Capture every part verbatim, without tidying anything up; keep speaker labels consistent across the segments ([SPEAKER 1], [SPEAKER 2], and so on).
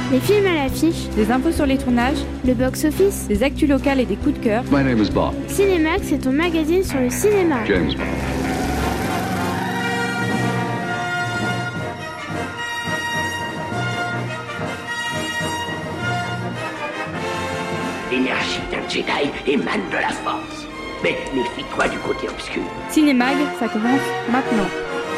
[SPEAKER 1] Les films à l'affiche,
[SPEAKER 2] des infos sur les tournages,
[SPEAKER 1] le box-office,
[SPEAKER 2] des actus locales et des coups de cœur.
[SPEAKER 3] My name is Bob.
[SPEAKER 1] Cinémax, c'est ton magazine sur le cinéma.
[SPEAKER 3] James Bond.
[SPEAKER 4] L'énergie d'un Jedi émane de la Force. Mais méfie-toi du côté obscur.
[SPEAKER 2] Cinémag, ça commence maintenant.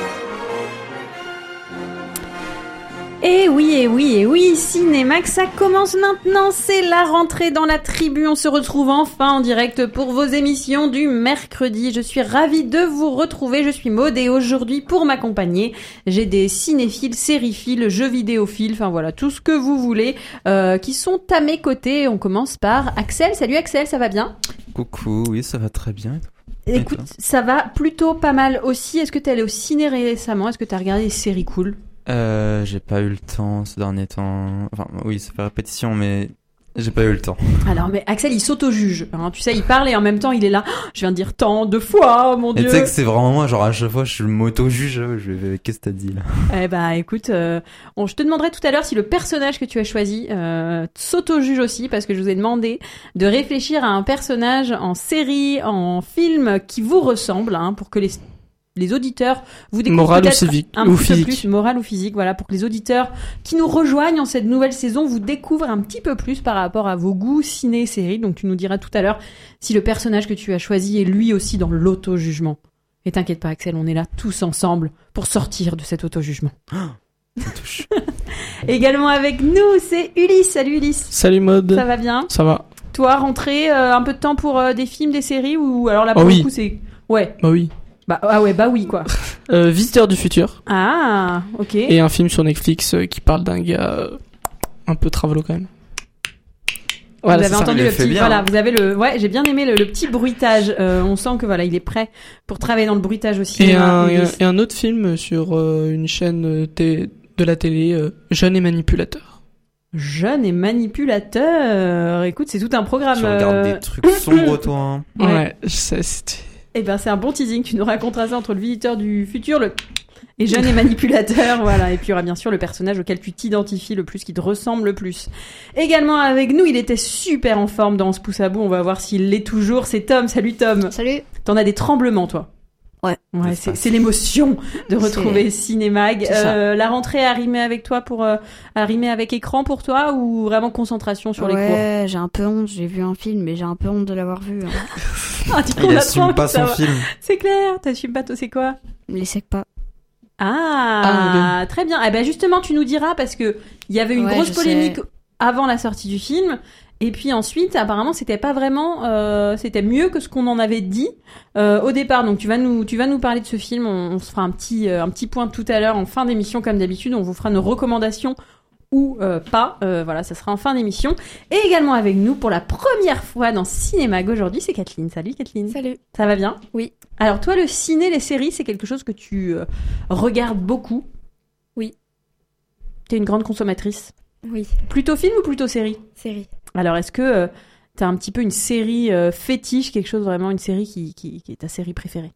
[SPEAKER 5] Et oui, et oui, et oui, Cinémax, ça commence maintenant, c'est la rentrée dans la tribu, on se retrouve enfin en direct pour vos émissions du mercredi. Je suis ravie de vous retrouver, je suis Maud et aujourd'hui pour m'accompagner, j'ai des cinéphiles, sériphiles, jeux vidéophiles, enfin voilà, tout ce que vous voulez, euh, qui sont à mes côtés. On commence par Axel. Salut Axel, ça va bien ?
[SPEAKER 6] Coucou, oui, ça va très bien.
[SPEAKER 5] Écoute, ça va plutôt pas mal aussi. Est-ce que t'es allé au ciné récemment ? Est-ce que t'as regardé des séries cool ?
[SPEAKER 6] Euh, j'ai pas eu le temps ces derniers temps. Enfin, oui, ça fait répétition, mais j'ai pas eu le temps.
[SPEAKER 5] Alors, mais Axel, il s'auto-juge. Hein, tu sais, il parle et en même temps, il est là. Oh, je viens de dire tant de fois, mon
[SPEAKER 6] Et
[SPEAKER 5] Dieu.
[SPEAKER 6] tu sais que c'est vraiment moi, genre à chaque fois, je m'auto-juge. Je vais, qu'est-ce que t'as dit là ?
[SPEAKER 5] Eh bah, écoute, euh, on, je te demanderai tout à l'heure si le personnage que tu as choisi euh, s'auto-juge aussi, parce que je vous ai demandé de réfléchir à un personnage en série, en film qui vous ressemble, hein, pour que les les auditeurs vous découvrent
[SPEAKER 7] moral
[SPEAKER 5] peut-être
[SPEAKER 7] ou civique
[SPEAKER 5] un
[SPEAKER 7] ou
[SPEAKER 5] petit
[SPEAKER 7] physique.
[SPEAKER 5] peu plus, moral ou physique, voilà, pour que les auditeurs qui nous rejoignent en cette nouvelle saison vous découvrent un petit peu plus par rapport à vos goûts ciné-séries. Donc tu nous diras tout à l'heure si le personnage que tu as choisi est lui aussi dans l'auto-jugement. Et t'inquiète pas Axel, on est là tous ensemble pour sortir de cet auto-jugement.
[SPEAKER 6] Ça touche.
[SPEAKER 5] Également avec nous, c'est Ulysse. Salut Ulysse.
[SPEAKER 7] Salut Maud.
[SPEAKER 5] Ça va bien ?
[SPEAKER 7] Ça va.
[SPEAKER 5] Toi, rentrée, euh, un peu de temps pour euh, des films, des séries ou alors là pour
[SPEAKER 7] oh
[SPEAKER 5] le
[SPEAKER 7] oui.
[SPEAKER 5] coup c'est... Ouais.
[SPEAKER 7] Bah oui.
[SPEAKER 5] Bah, ah ouais, bah oui, quoi.
[SPEAKER 7] Euh, Visiteur du futur.
[SPEAKER 5] Ah, ok.
[SPEAKER 7] Et un film sur Netflix euh, qui parle d'un gars euh, un peu travelo quand même.
[SPEAKER 5] Voilà, vous avez
[SPEAKER 6] ça,
[SPEAKER 5] entendu
[SPEAKER 6] il
[SPEAKER 5] le
[SPEAKER 6] le fait
[SPEAKER 5] petit,
[SPEAKER 6] bien,
[SPEAKER 5] voilà,
[SPEAKER 6] hein.
[SPEAKER 5] vous avez le, ouais, j'ai bien aimé le, le petit bruitage. Euh, on sent que voilà, il est prêt pour travailler dans le bruitage aussi.
[SPEAKER 7] Et un, et un, et un autre film sur euh, une chaîne euh, té- de la télé, euh, Jeune et manipulateur.
[SPEAKER 5] Jeune et manipulateur. Écoute, c'est tout un programme.
[SPEAKER 6] Tu regardes
[SPEAKER 5] euh,
[SPEAKER 6] des trucs sombres, toi. Hein.
[SPEAKER 5] Ouais.
[SPEAKER 7] Ouais, je sais, c'était...
[SPEAKER 5] Eh ben, c'est un bon teasing. Tu nous raconteras ça entre le visiteur du futur, le et jeune et manipulateur, voilà. Et puis il y aura bien sûr le personnage auquel tu t'identifies le plus, qui te ressemble le plus. Également avec nous, il était super en forme dans ce pouce à bout. On va voir s'il l'est toujours. C'est Tom. Salut Tom.
[SPEAKER 8] Salut.
[SPEAKER 5] T'en as des tremblements, toi.
[SPEAKER 8] Ouais.
[SPEAKER 5] Ouais, c'est, c'est l'émotion de retrouver
[SPEAKER 8] c'est...
[SPEAKER 5] Cinémag.
[SPEAKER 8] C'est
[SPEAKER 5] euh, la rentrée a rimé avec toi pour, euh, a rimé avec écran pour toi ou vraiment concentration sur
[SPEAKER 8] ouais,
[SPEAKER 5] les cours?
[SPEAKER 8] Ouais, j'ai un peu honte. J'ai vu un film, mais j'ai un peu honte de l'avoir vu. Hein.
[SPEAKER 5] Ah, tu
[SPEAKER 6] Il assume pas son film.
[SPEAKER 5] C'est clair. T'assumes pas, toi, c'est quoi?
[SPEAKER 8] Les sec pas.
[SPEAKER 5] Ah,
[SPEAKER 7] Ah,
[SPEAKER 5] très bien. Eh ben justement, tu nous diras parce que il y avait une
[SPEAKER 8] Ouais,
[SPEAKER 5] grosse
[SPEAKER 8] je
[SPEAKER 5] polémique
[SPEAKER 8] sais.
[SPEAKER 5] avant la sortie du film. Et puis ensuite, apparemment, c'était pas vraiment, euh, c'était mieux que ce qu'on en avait dit euh, au départ. Donc tu vas nous, tu vas nous parler de ce film. On, on se fera un petit, euh, un petit point tout à l'heure en fin d'émission comme d'habitude. On vous fera nos recommandations ou euh, pas. Euh, voilà, ça sera en fin d'émission. Et également avec nous pour la première fois dans Cinémag aujourd'hui, c'est Kathleen. Salut Kathleen.
[SPEAKER 8] Salut.
[SPEAKER 5] Ça va bien?
[SPEAKER 8] Oui.
[SPEAKER 5] Alors toi, le ciné, les séries, c'est quelque chose que tu euh, regardes beaucoup?
[SPEAKER 8] Oui.
[SPEAKER 5] T'es une grande consommatrice?
[SPEAKER 8] Oui.
[SPEAKER 5] Plutôt film ou plutôt série?
[SPEAKER 8] Série.
[SPEAKER 5] Alors, est-ce que euh, t'as un petit peu une série euh, fétiche, quelque chose vraiment, une série qui, qui, qui est ta série préférée?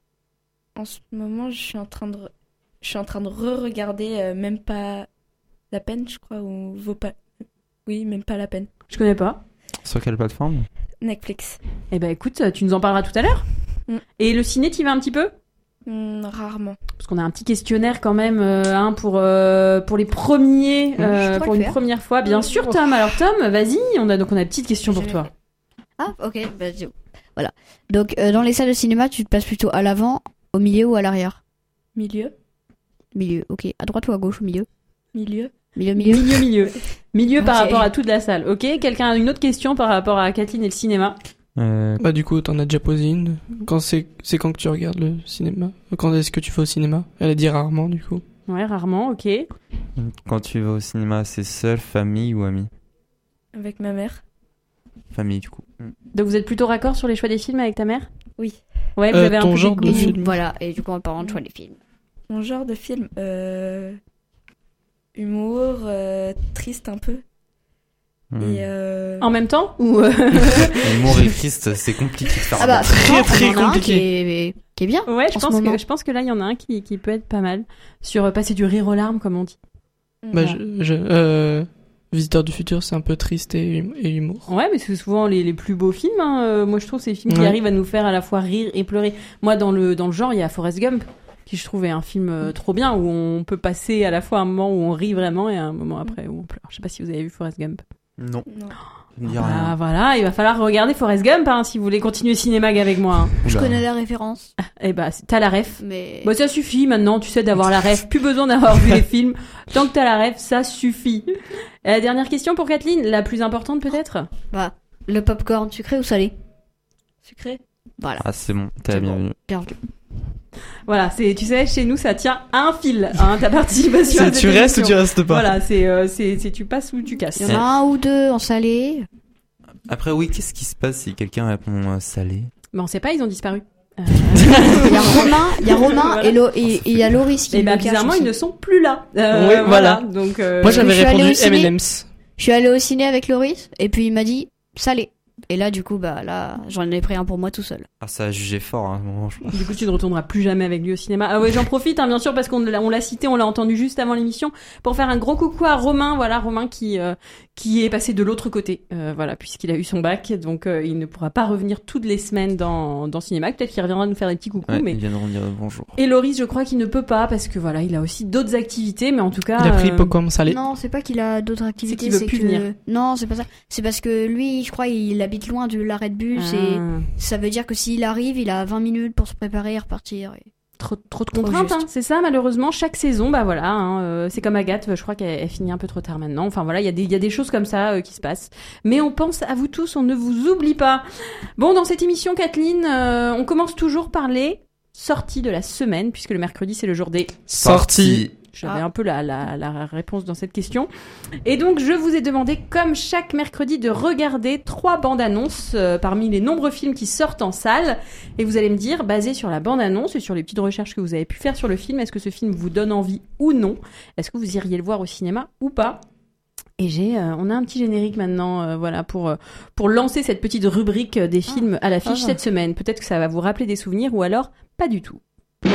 [SPEAKER 9] En ce moment, je suis en train de, re- je suis en train de re-regarder euh, Même pas la peine, je crois, ou vaut pas... Oui, Même pas la peine.
[SPEAKER 5] Je connais pas.
[SPEAKER 6] Sur quelle plateforme ?
[SPEAKER 9] Netflix.
[SPEAKER 5] Eh ben écoute, tu nous en parleras tout à l'heure.
[SPEAKER 9] Mm.
[SPEAKER 5] Et le ciné, t'y vas un petit peu?
[SPEAKER 9] Hmm, rarement.
[SPEAKER 5] Parce qu'on a un petit questionnaire quand même euh, hein, pour, euh, pour les premiers, euh, pour une première fois. Bien sûr, Tom. Alors Tom, vas-y, on a, donc on a une petite question pour
[SPEAKER 8] Je
[SPEAKER 5] toi.
[SPEAKER 8] l'ai Ah, ok. Bah, c'est bon. Voilà. Donc, euh, dans les salles de cinéma, tu te places plutôt à l'avant, au milieu ou à l'arrière?
[SPEAKER 9] Milieu.
[SPEAKER 8] Milieu. Ok. À droite ou à gauche? Au milieu?
[SPEAKER 9] Milieu.
[SPEAKER 8] Milieu, milieu.
[SPEAKER 5] Milieu, milieu. Milieu par
[SPEAKER 8] Ok.
[SPEAKER 5] rapport à toute la salle. Ok. Quelqu'un a une autre question par rapport à Kathleen et le cinéma?
[SPEAKER 6] euh,
[SPEAKER 7] Bah du coup, t'en as déjà posé une. Quand c'est, c'est quand que tu regardes le cinéma? Quand est-ce que tu vas au cinéma? Elle a dit rarement, du coup.
[SPEAKER 5] Ouais, rarement, ok.
[SPEAKER 6] Quand tu vas au cinéma, c'est seul, famille ou ami ?
[SPEAKER 9] Avec ma mère.
[SPEAKER 6] Famille, du coup.
[SPEAKER 5] Donc vous êtes plutôt raccord sur les choix des films avec ta mère?
[SPEAKER 9] Oui.
[SPEAKER 5] Ouais, vous
[SPEAKER 7] Euh,
[SPEAKER 5] avez un
[SPEAKER 7] ton
[SPEAKER 5] peu
[SPEAKER 7] genre
[SPEAKER 5] des
[SPEAKER 7] de
[SPEAKER 5] goûts.
[SPEAKER 7] film.
[SPEAKER 8] Voilà. Et du coup, en parlant de choix des films.
[SPEAKER 9] Mon genre de film, euh... humour, euh, triste un peu.
[SPEAKER 6] Hmm.
[SPEAKER 9] Et euh...
[SPEAKER 5] En même temps ou euh,
[SPEAKER 6] L'humour et triste, c'est compliqué de faire
[SPEAKER 8] Ah bah,
[SPEAKER 6] un-
[SPEAKER 7] Très, très
[SPEAKER 8] on en a un
[SPEAKER 7] compliqué.
[SPEAKER 8] Qui est, qui est bien.
[SPEAKER 5] Ouais, je
[SPEAKER 8] en ce
[SPEAKER 5] pense
[SPEAKER 8] moment.
[SPEAKER 5] que je pense que là il y en a un qui qui peut être pas mal sur euh, passer du rire aux larmes comme on dit.
[SPEAKER 7] Bah, je, je, euh, Visiteur du futur, c'est un peu triste et, hum- et humour.
[SPEAKER 5] Ouais, mais c'est souvent les, les plus beaux films. Hein. Euh, moi, je trouve ces films qui
[SPEAKER 7] Ouais.
[SPEAKER 5] arrivent à nous faire à la fois rire et pleurer. Moi, dans le dans le genre, il y a Forrest Gump, qui je trouvais un film euh, trop bien où on peut passer à la fois un moment où on rit vraiment et un moment après où on pleure. Je sais pas si vous avez vu Forrest Gump.
[SPEAKER 6] Non,
[SPEAKER 9] Non.
[SPEAKER 6] ça me dit
[SPEAKER 5] Ah
[SPEAKER 6] rien.
[SPEAKER 5] voilà, il va falloir regarder Forrest Gump hein, si vous voulez continuer Cinémag avec moi. Hein.
[SPEAKER 8] Je
[SPEAKER 6] Oula.
[SPEAKER 8] connais la référence,
[SPEAKER 5] Eh bah, t'as la ref.
[SPEAKER 8] mais
[SPEAKER 5] Bah ça suffit maintenant, tu sais d'avoir la ref, plus besoin d'avoir vu les films. Tant que t'as la ref, ça suffit. Et la dernière question pour Kathleen, la plus importante peut-être.
[SPEAKER 8] bah, le popcorn sucré ou salé?
[SPEAKER 9] Sucré.
[SPEAKER 8] Voilà,
[SPEAKER 6] Ah, c'est bon, t'es
[SPEAKER 8] C'est
[SPEAKER 6] la
[SPEAKER 8] bon.
[SPEAKER 6] bienvenue.
[SPEAKER 8] bienvenue.
[SPEAKER 5] Voilà, c'est tu sais chez nous ça tient à un fil hein, ta participation. à
[SPEAKER 7] C'est,
[SPEAKER 5] cette
[SPEAKER 7] tu restes ou
[SPEAKER 5] émission.
[SPEAKER 7] tu restes pas?
[SPEAKER 5] Voilà, c'est euh, c'est c'est tu passes ou tu casses.
[SPEAKER 8] Il y en a un ou deux en salé.
[SPEAKER 6] Après, oui, qu'est-ce qui se passe si quelqu'un répond euh, salé?
[SPEAKER 5] Mais on sait pas, ils ont disparu. Euh...
[SPEAKER 8] Il y a Romain, il y a Romain
[SPEAKER 5] Voilà.
[SPEAKER 8] et, Lo- et, et il y a Loris qui
[SPEAKER 5] Et
[SPEAKER 8] me
[SPEAKER 5] bah
[SPEAKER 8] le cache
[SPEAKER 5] bizarrement
[SPEAKER 8] aussi.
[SPEAKER 5] ils ne sont plus là. Euh,
[SPEAKER 7] Oui, voilà.
[SPEAKER 5] Donc euh,
[SPEAKER 7] Moi, j'avais
[SPEAKER 8] je suis allée
[SPEAKER 7] répondu
[SPEAKER 8] au ciné.
[SPEAKER 7] M and M's.
[SPEAKER 8] Je suis allée au ciné avec Loris et puis il m'a dit salé. Et là, du coup, bah là, j'en ai pris un pour moi tout seul.
[SPEAKER 6] Ah, ça a jugé fort, hein, à ce moment, je pense.
[SPEAKER 5] Du coup, tu ne retourneras plus jamais avec lui au cinéma. Ah ouais, j'en profite, hein, bien sûr, parce qu'on l'a, on l'a cité, on l'a entendu juste avant l'émission, pour faire un gros coucou à Romain. Voilà, Romain qui euh, qui est passé de l'autre côté, euh, voilà, puisqu'il a eu son bac, donc euh, il ne pourra pas revenir toutes les semaines dans dans Cinéma. Peut-être qu'il reviendra nous faire des petits coucous,
[SPEAKER 6] Ouais,
[SPEAKER 5] mais
[SPEAKER 6] ils viendront dire bonjour.
[SPEAKER 5] et Loris, je crois qu'il ne peut pas parce que voilà, il a aussi d'autres activités, mais en tout cas,
[SPEAKER 7] Il a pris
[SPEAKER 5] euh,
[SPEAKER 7] popcorn salé.
[SPEAKER 8] Non, c'est pas qu'il a d'autres activités,
[SPEAKER 5] qu'il veut plus
[SPEAKER 8] que
[SPEAKER 5] venir.
[SPEAKER 8] non, c'est pas ça. C'est parce que lui, je crois, il habite loin de l'arrêt de bus
[SPEAKER 5] ah,
[SPEAKER 8] et ça veut dire que s'il arrive, il a vingt minutes pour se préparer et repartir. Et...
[SPEAKER 5] trop trop de
[SPEAKER 8] Trop
[SPEAKER 5] contraintes,
[SPEAKER 8] juste.
[SPEAKER 5] hein, c'est ça malheureusement. Chaque saison, bah voilà, hein, euh, c'est comme Agathe, je crois qu'elle elle finit un peu trop tard maintenant. Enfin voilà, il y a des il y a des choses comme ça euh, qui se passent. Mais on pense à vous tous, on ne vous oublie pas. Bon, dans cette émission, Kathleen, euh, on commence toujours par les sorties de la semaine, puisque le mercredi c'est le jour des.
[SPEAKER 7] Sorti.
[SPEAKER 5] J'avais
[SPEAKER 8] Ah.
[SPEAKER 5] un peu la, la, la réponse dans cette question. Et donc, je vous ai demandé, comme chaque mercredi, de regarder trois bandes-annonces euh, parmi les nombreux films qui sortent en salle. Et vous allez me dire, basé sur la bande-annonce et sur les petites recherches que vous avez pu faire sur le film, est-ce que ce film vous donne envie ou non? Est-ce que vous iriez le voir au cinéma ou pas? Et j'ai, euh, on a un petit générique maintenant, euh, voilà, pour euh, pour lancer cette petite rubrique euh, des films à l'affiche
[SPEAKER 7] Ah.
[SPEAKER 5] cette semaine. Peut-être que ça va vous rappeler des souvenirs ou alors pas du tout.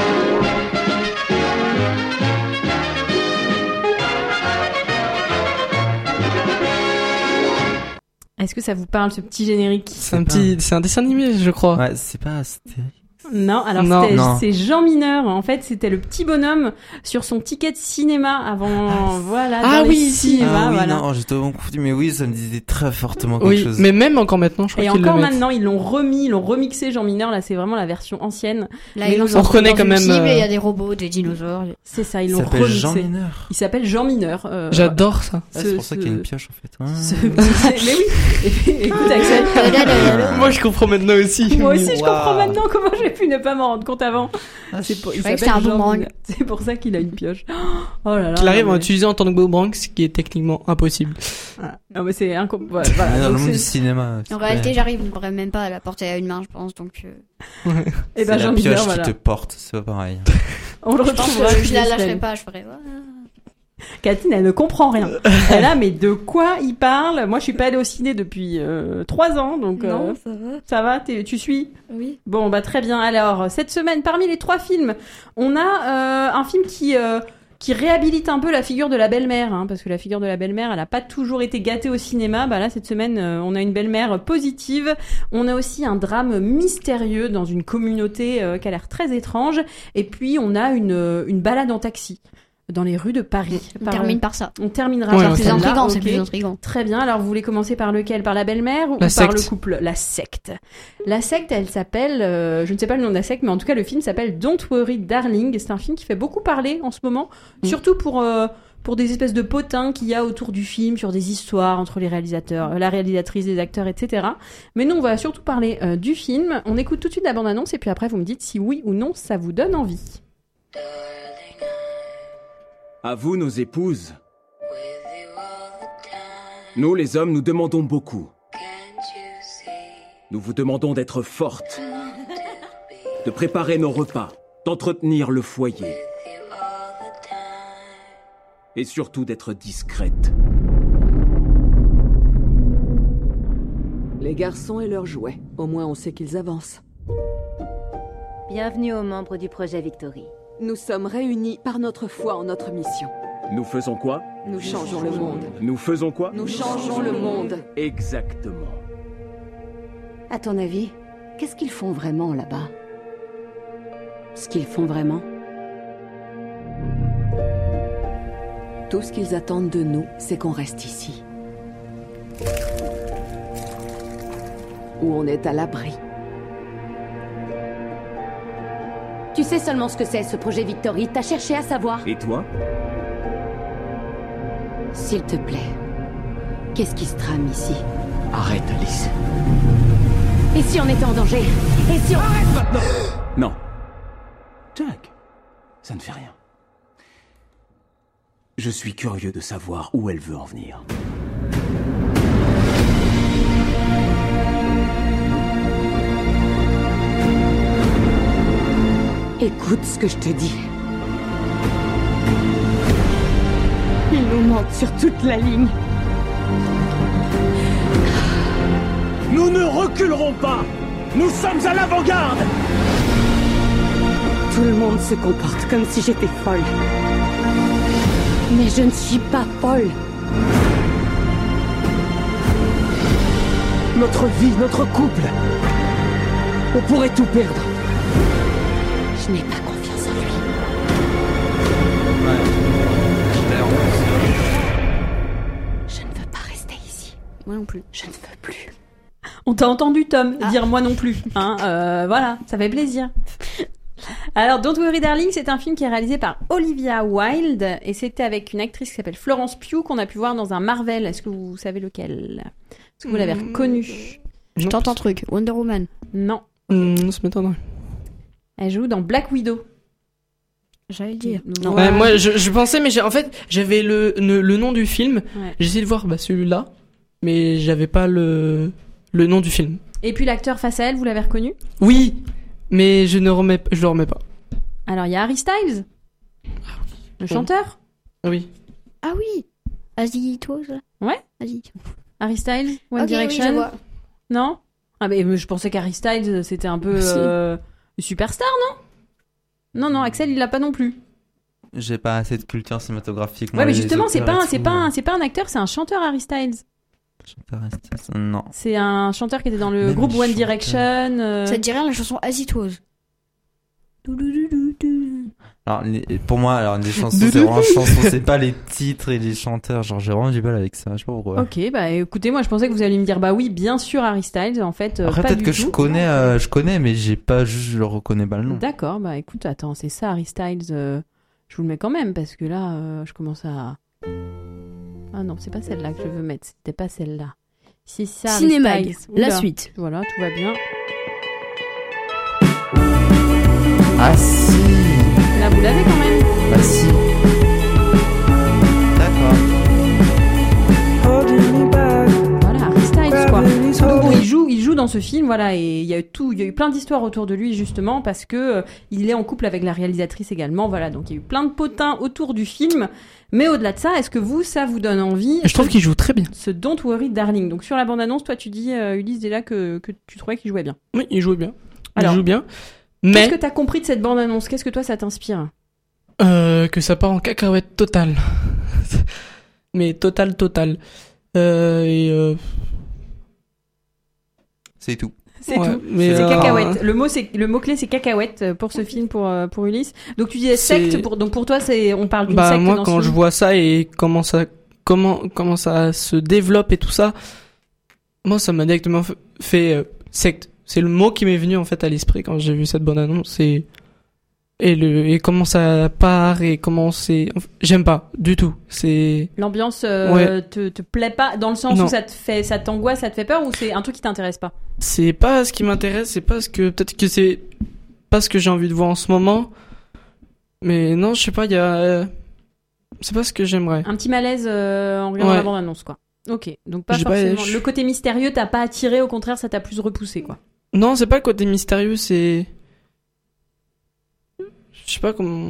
[SPEAKER 5] Est-ce que ça vous parle, ce petit générique?
[SPEAKER 7] C'est un petit, c'est un dessin animé, je crois.
[SPEAKER 6] Ouais, c'est pas Astérix.
[SPEAKER 5] Non, alors
[SPEAKER 7] Non.
[SPEAKER 5] c'était-
[SPEAKER 6] Non.
[SPEAKER 5] c'est Jean Mineur. En fait, c'était le petit bonhomme sur son ticket de cinéma avant, voilà,
[SPEAKER 7] Ah
[SPEAKER 5] dans
[SPEAKER 7] oui,
[SPEAKER 5] les
[SPEAKER 7] si.
[SPEAKER 5] cinémas,
[SPEAKER 6] Ah oui,
[SPEAKER 5] voilà.
[SPEAKER 6] non, j'étais au confondu, mais oui, ça me disait très fortement quelque
[SPEAKER 7] Oui,
[SPEAKER 6] chose.
[SPEAKER 7] mais même encore maintenant, je crois
[SPEAKER 5] Et
[SPEAKER 7] qu'ils le
[SPEAKER 5] encore
[SPEAKER 7] mettent.
[SPEAKER 5] maintenant, ils l'ont remis, ils l'ont remixé Jean Mineur. Là, c'est vraiment la version ancienne.
[SPEAKER 8] Là,
[SPEAKER 5] Mais
[SPEAKER 8] ils
[SPEAKER 5] on
[SPEAKER 8] sont
[SPEAKER 7] reconnaît
[SPEAKER 8] dans
[SPEAKER 7] quand
[SPEAKER 8] une
[SPEAKER 7] même,
[SPEAKER 8] cible
[SPEAKER 7] euh,
[SPEAKER 8] et il y a des robots, des dinosaures.
[SPEAKER 5] C'est ça, ils
[SPEAKER 6] Il
[SPEAKER 5] l'ont
[SPEAKER 6] s'appelle
[SPEAKER 5] remixé.
[SPEAKER 6] Jean Mineur.
[SPEAKER 5] Il s'appelle Jean Mineur. euh,
[SPEAKER 7] J'adore ça.
[SPEAKER 6] Ah,
[SPEAKER 5] ce-
[SPEAKER 6] c'est pour ça
[SPEAKER 5] ce-
[SPEAKER 6] qu'il y a une pioche en fait. Ah.
[SPEAKER 5] ce- Mais oui. Écoute, Axel.
[SPEAKER 7] Moi, je comprends maintenant aussi.
[SPEAKER 5] Moi aussi, je
[SPEAKER 6] Waouh.
[SPEAKER 5] comprends maintenant comment j'ai pu ne pas m'en rendre compte avant. C'est pour, il
[SPEAKER 8] croyais que
[SPEAKER 5] s'appelle
[SPEAKER 8] c'était un
[SPEAKER 5] Jean
[SPEAKER 8] boomerang.
[SPEAKER 5] Mineur. C'est pour ça qu'il a une pioche. Oh là là.
[SPEAKER 7] Qu'il arrive
[SPEAKER 5] non,
[SPEAKER 7] à
[SPEAKER 5] mais-
[SPEAKER 7] utiliser en tant que boomerang, ce qui est techniquement impossible.
[SPEAKER 5] Ah, non, mais c'est incom... voilà, voilà,
[SPEAKER 6] Mais dans
[SPEAKER 5] donc
[SPEAKER 6] le monde
[SPEAKER 5] c'est-
[SPEAKER 6] du cinéma.
[SPEAKER 8] En réalité, j'arriverais même pas à la porter à une main, je pense. Donc, euh,
[SPEAKER 5] Eh ben,
[SPEAKER 6] c'est
[SPEAKER 5] Jean
[SPEAKER 6] la
[SPEAKER 5] Mineur,
[SPEAKER 6] pioche
[SPEAKER 5] voilà.
[SPEAKER 6] qui te porte, c'est pas pareil.
[SPEAKER 5] On le
[SPEAKER 8] je pense
[SPEAKER 5] retrouvera.
[SPEAKER 8] que
[SPEAKER 5] toutes
[SPEAKER 8] je
[SPEAKER 5] les
[SPEAKER 8] la lâcherai
[SPEAKER 5] semaines.
[SPEAKER 8] pas. Je ferais. ouais.
[SPEAKER 5] Catherine, elle ne comprend rien. Elle a, mais de quoi il parle? Moi, je suis pas allée au ciné depuis euh, trois ans, donc euh,
[SPEAKER 9] Non, ça va.
[SPEAKER 5] ça va, t'es- tu suis?
[SPEAKER 9] Oui.
[SPEAKER 5] Bon, bah très bien. Alors, cette semaine, parmi les trois films, on a euh, un film qui euh, qui réhabilite un peu la figure de la belle-mère, hein, parce que la figure de la belle-mère, elle a pas toujours été gâtée au cinéma. Bah là, cette semaine, euh, on a une belle-mère positive. On a aussi un drame mystérieux dans une communauté euh, qui a l'air très étrange. Et puis, on a une euh, une balade en taxi dans les rues de Paris.
[SPEAKER 8] On
[SPEAKER 5] Par-
[SPEAKER 8] termine par ça.
[SPEAKER 5] On terminera
[SPEAKER 7] Ouais,
[SPEAKER 5] par
[SPEAKER 7] on
[SPEAKER 8] C'est
[SPEAKER 5] celle-là,
[SPEAKER 8] intriguant, c'est
[SPEAKER 5] ok.
[SPEAKER 8] plus intriguant.
[SPEAKER 5] Très bien. Alors, vous voulez commencer par lequel? Par la belle-mère ou
[SPEAKER 7] La
[SPEAKER 5] par
[SPEAKER 7] secte.
[SPEAKER 5] le couple? La secte. La secte, elle s'appelle, euh, je ne sais pas le nom de la secte, mais en tout cas, le film s'appelle Don't Worry Darling. C'est un film qui fait beaucoup parler en ce moment,
[SPEAKER 7] Mm.
[SPEAKER 5] surtout pour euh, pour des espèces de potins qu'il y a autour du film, sur des histoires entre les réalisateurs, euh, la réalisatrice, les acteurs, et cetera. Mais nous, on va surtout parler euh, du film. On écoute tout de suite la bande-annonce et puis après, vous me dites si oui ou non ça vous donne envie.
[SPEAKER 3] À vous, nos épouses. Nous, les hommes, nous demandons beaucoup. Nous vous demandons d'être fortes, de préparer nos repas, d'entretenir le foyer, et surtout d'être discrètes.
[SPEAKER 10] Les garçons et leurs jouets. Au moins, on sait qu'ils avancent.
[SPEAKER 11] Bienvenue aux membres du projet Victory.
[SPEAKER 10] Nous sommes réunis par notre foi en notre mission.
[SPEAKER 3] Nous faisons quoi?
[SPEAKER 10] Nous changeons le monde.
[SPEAKER 3] Nous faisons quoi?
[SPEAKER 10] Nous changeons le monde.
[SPEAKER 3] Exactement.
[SPEAKER 11] À ton avis, qu'est-ce qu'ils font vraiment là-bas? Ce qu'ils font vraiment?
[SPEAKER 10] Tout ce qu'ils attendent de nous, c'est qu'on reste ici. Où on est à l'abri.
[SPEAKER 11] Tu sais seulement ce que c'est, ce projet Victory. T'as cherché à savoir.
[SPEAKER 3] Et toi?
[SPEAKER 11] S'il te plaît, qu'est-ce qui se trame ici?
[SPEAKER 4] Arrête, Alice.
[SPEAKER 11] Et si on était en danger? Et si on...
[SPEAKER 3] Arrête maintenant! Non. Jack, ça ne fait rien. Je suis curieux de savoir où elle veut en venir.
[SPEAKER 11] Écoute ce que je te dis. Ils nous mentent sur toute la ligne.
[SPEAKER 3] Nous ne reculerons pas! Nous sommes à l'avant-garde!
[SPEAKER 11] Tout le monde se comporte comme si j'étais folle. Mais je ne suis pas folle.
[SPEAKER 3] Notre vie, notre couple. On pourrait tout perdre.
[SPEAKER 11] Je n'ai pas confiance en lui.
[SPEAKER 6] Ouais.
[SPEAKER 11] Je ne veux pas rester ici.
[SPEAKER 8] Moi non plus.
[SPEAKER 11] Je ne veux plus.
[SPEAKER 5] On t'a entendu, Tom, dire moi non plus. Hein, euh, voilà, ça fait plaisir. Alors, Don't Worry Darling, c'est un film qui est réalisé par Olivia Wilde et c'était avec une actrice qui s'appelle Florence Pugh qu'on a pu voir dans un Marvel. Est-ce que vous savez lequel? Est-ce que vous l'avez reconnu?
[SPEAKER 8] Je tente un truc. Wonder Woman.
[SPEAKER 5] Non.
[SPEAKER 7] Mmh, ça m'étonnerait.
[SPEAKER 5] Elle joue dans Black Widow.
[SPEAKER 8] J'allais dire.
[SPEAKER 5] Non.
[SPEAKER 7] Ouais, moi, je, je pensais, mais j'ai, en fait, j'avais le, le, le nom du film.
[SPEAKER 5] Ouais.
[SPEAKER 7] J'ai essayé de voir bah, celui-là, mais j'avais pas le, le nom du film.
[SPEAKER 5] Et puis l'acteur face à elle, vous l'avez reconnu?
[SPEAKER 7] Oui, mais je ne remets, je le remets pas.
[SPEAKER 5] Alors, il y a Harry Styles, le chanteur.
[SPEAKER 7] Oui.
[SPEAKER 8] Ah oui. Vas-y, toi, ça.
[SPEAKER 5] Ouais.
[SPEAKER 8] Vas-y.
[SPEAKER 5] Harry Styles, One
[SPEAKER 8] Ok,
[SPEAKER 5] Direction.
[SPEAKER 8] oui, je vois.
[SPEAKER 5] Non? Ah mais je pensais qu'Harry Styles c'était un peu
[SPEAKER 7] Merci.
[SPEAKER 5] euh, superstar, non? Non non, Axel il l'a pas non plus.
[SPEAKER 6] J'ai pas assez de culture cinématographique.
[SPEAKER 5] Ouais
[SPEAKER 6] moi,
[SPEAKER 5] mais
[SPEAKER 6] les
[SPEAKER 5] justement c'est
[SPEAKER 6] opéras
[SPEAKER 5] pas un,
[SPEAKER 6] et
[SPEAKER 5] c'est
[SPEAKER 6] tout,
[SPEAKER 5] pas
[SPEAKER 6] euh,
[SPEAKER 5] un, c'est pas un acteur, c'est un chanteur Harry Styles.
[SPEAKER 6] chanteur reste- Non.
[SPEAKER 5] C'est un chanteur qui était dans le
[SPEAKER 6] Même
[SPEAKER 5] groupe
[SPEAKER 6] le
[SPEAKER 5] One
[SPEAKER 6] chanteur.
[SPEAKER 5] Direction. euh,
[SPEAKER 8] Ça te dit rien la chanson As It Was?
[SPEAKER 6] Alors, les- pour moi, alors les chansons, c'est vraiment chansons, c'est pas les titres et les chanteurs. Genre, j'ai vraiment du mal avec ça. Je sais pas pourquoi.
[SPEAKER 5] Ok, bah écoutez, moi je pensais que vous alliez me dire bah oui, bien sûr Harry Styles, en fait. euh,
[SPEAKER 6] Après,
[SPEAKER 5] pas
[SPEAKER 6] peut-être
[SPEAKER 5] du
[SPEAKER 6] que
[SPEAKER 5] tout.
[SPEAKER 6] je connais, euh, je connais, mais j'ai pas, je le reconnais pas le nom.
[SPEAKER 5] D'accord, bah écoute, attends, c'est ça Harry Styles. euh, je vous le mets quand même parce que là, euh, je commence à. Ah non, c'est pas celle-là que je veux mettre. C'était pas celle-là. C'est ça. Harry
[SPEAKER 8] Cinémag,
[SPEAKER 5] Styles.
[SPEAKER 8] la
[SPEAKER 5] Oula.
[SPEAKER 8] suite.
[SPEAKER 5] Voilà, tout va bien.
[SPEAKER 6] Ah si,
[SPEAKER 5] Là, vous l'avez quand même.
[SPEAKER 6] bah si. D'accord.
[SPEAKER 5] Voilà, Harry Styles, quoi. Donc bon, il joue, il joue dans ce film, voilà, et il y a eu tout, il y a eu plein d'histoires autour de lui justement parce que euh, il est en couple avec la réalisatrice également, voilà. Donc il y a eu plein de potins autour du film. Mais au-delà de ça, est-ce que vous, ça vous donne envie?
[SPEAKER 7] Je trouve qu'il joue très bien.
[SPEAKER 5] Ce Don't Worry Darling. Donc sur la bande-annonce, toi, tu dis, euh, Ulysse, déjà que que tu trouvais qu'il jouait bien.
[SPEAKER 7] Oui, il jouait bien. Il
[SPEAKER 5] Alors,
[SPEAKER 7] joue bien.
[SPEAKER 5] Qu'est-ce
[SPEAKER 7] Mais
[SPEAKER 5] que t'as compris de cette bande-annonce? Qu'est-ce que toi, ça t'inspire?
[SPEAKER 7] euh, que ça part en cacahuète totale. Mais total, total. Euh, et euh,
[SPEAKER 6] C'est tout.
[SPEAKER 5] C'est
[SPEAKER 7] ouais,
[SPEAKER 5] tout.
[SPEAKER 7] mais,
[SPEAKER 5] C'est
[SPEAKER 7] euh,
[SPEAKER 5] cacahuète. Le mot, c'est le mot clé, c'est cacahuète euh, pour ce film, pour euh, pour Ulysse. Donc tu disais
[SPEAKER 7] C'est-
[SPEAKER 5] secte. Pour, donc pour toi, c'est on parle d'une
[SPEAKER 7] Bah
[SPEAKER 5] secte
[SPEAKER 7] moi
[SPEAKER 5] dans
[SPEAKER 7] quand
[SPEAKER 5] ce
[SPEAKER 7] je
[SPEAKER 5] film.
[SPEAKER 7] vois ça et comment ça comment comment ça se développe et tout ça, moi ça m'a directement f- fait euh, secte. C'est le mot qui m'est venu en fait à l'esprit quand j'ai vu cette bande annonce et et le et comment ça part et comment c'est en fait, j'aime pas du tout. C'est
[SPEAKER 5] L'ambiance euh,
[SPEAKER 7] Ouais.
[SPEAKER 5] te, te plaît pas dans le sens
[SPEAKER 7] Non.
[SPEAKER 5] où ça te fait, ça t'angoisse, ça te fait peur ou c'est un truc qui t'intéresse pas?
[SPEAKER 7] c'est pas ce qui m'intéresse, c'est pas ce que peut-être que c'est pas ce que j'ai envie de voir en ce moment. Mais non, je sais pas, il y a euh, c'est pas ce que j'aimerais.
[SPEAKER 5] Un petit malaise euh, en regardant
[SPEAKER 7] Ouais.
[SPEAKER 5] la bande-annonce, quoi. Ok, donc pas
[SPEAKER 7] J'ai pas-
[SPEAKER 5] forcément.
[SPEAKER 7] je-
[SPEAKER 5] Le côté mystérieux t'a pas attiré, au contraire, ça t'a plus repoussé, quoi.
[SPEAKER 7] Non, c'est pas le côté mystérieux, c'est. Je sais pas comment.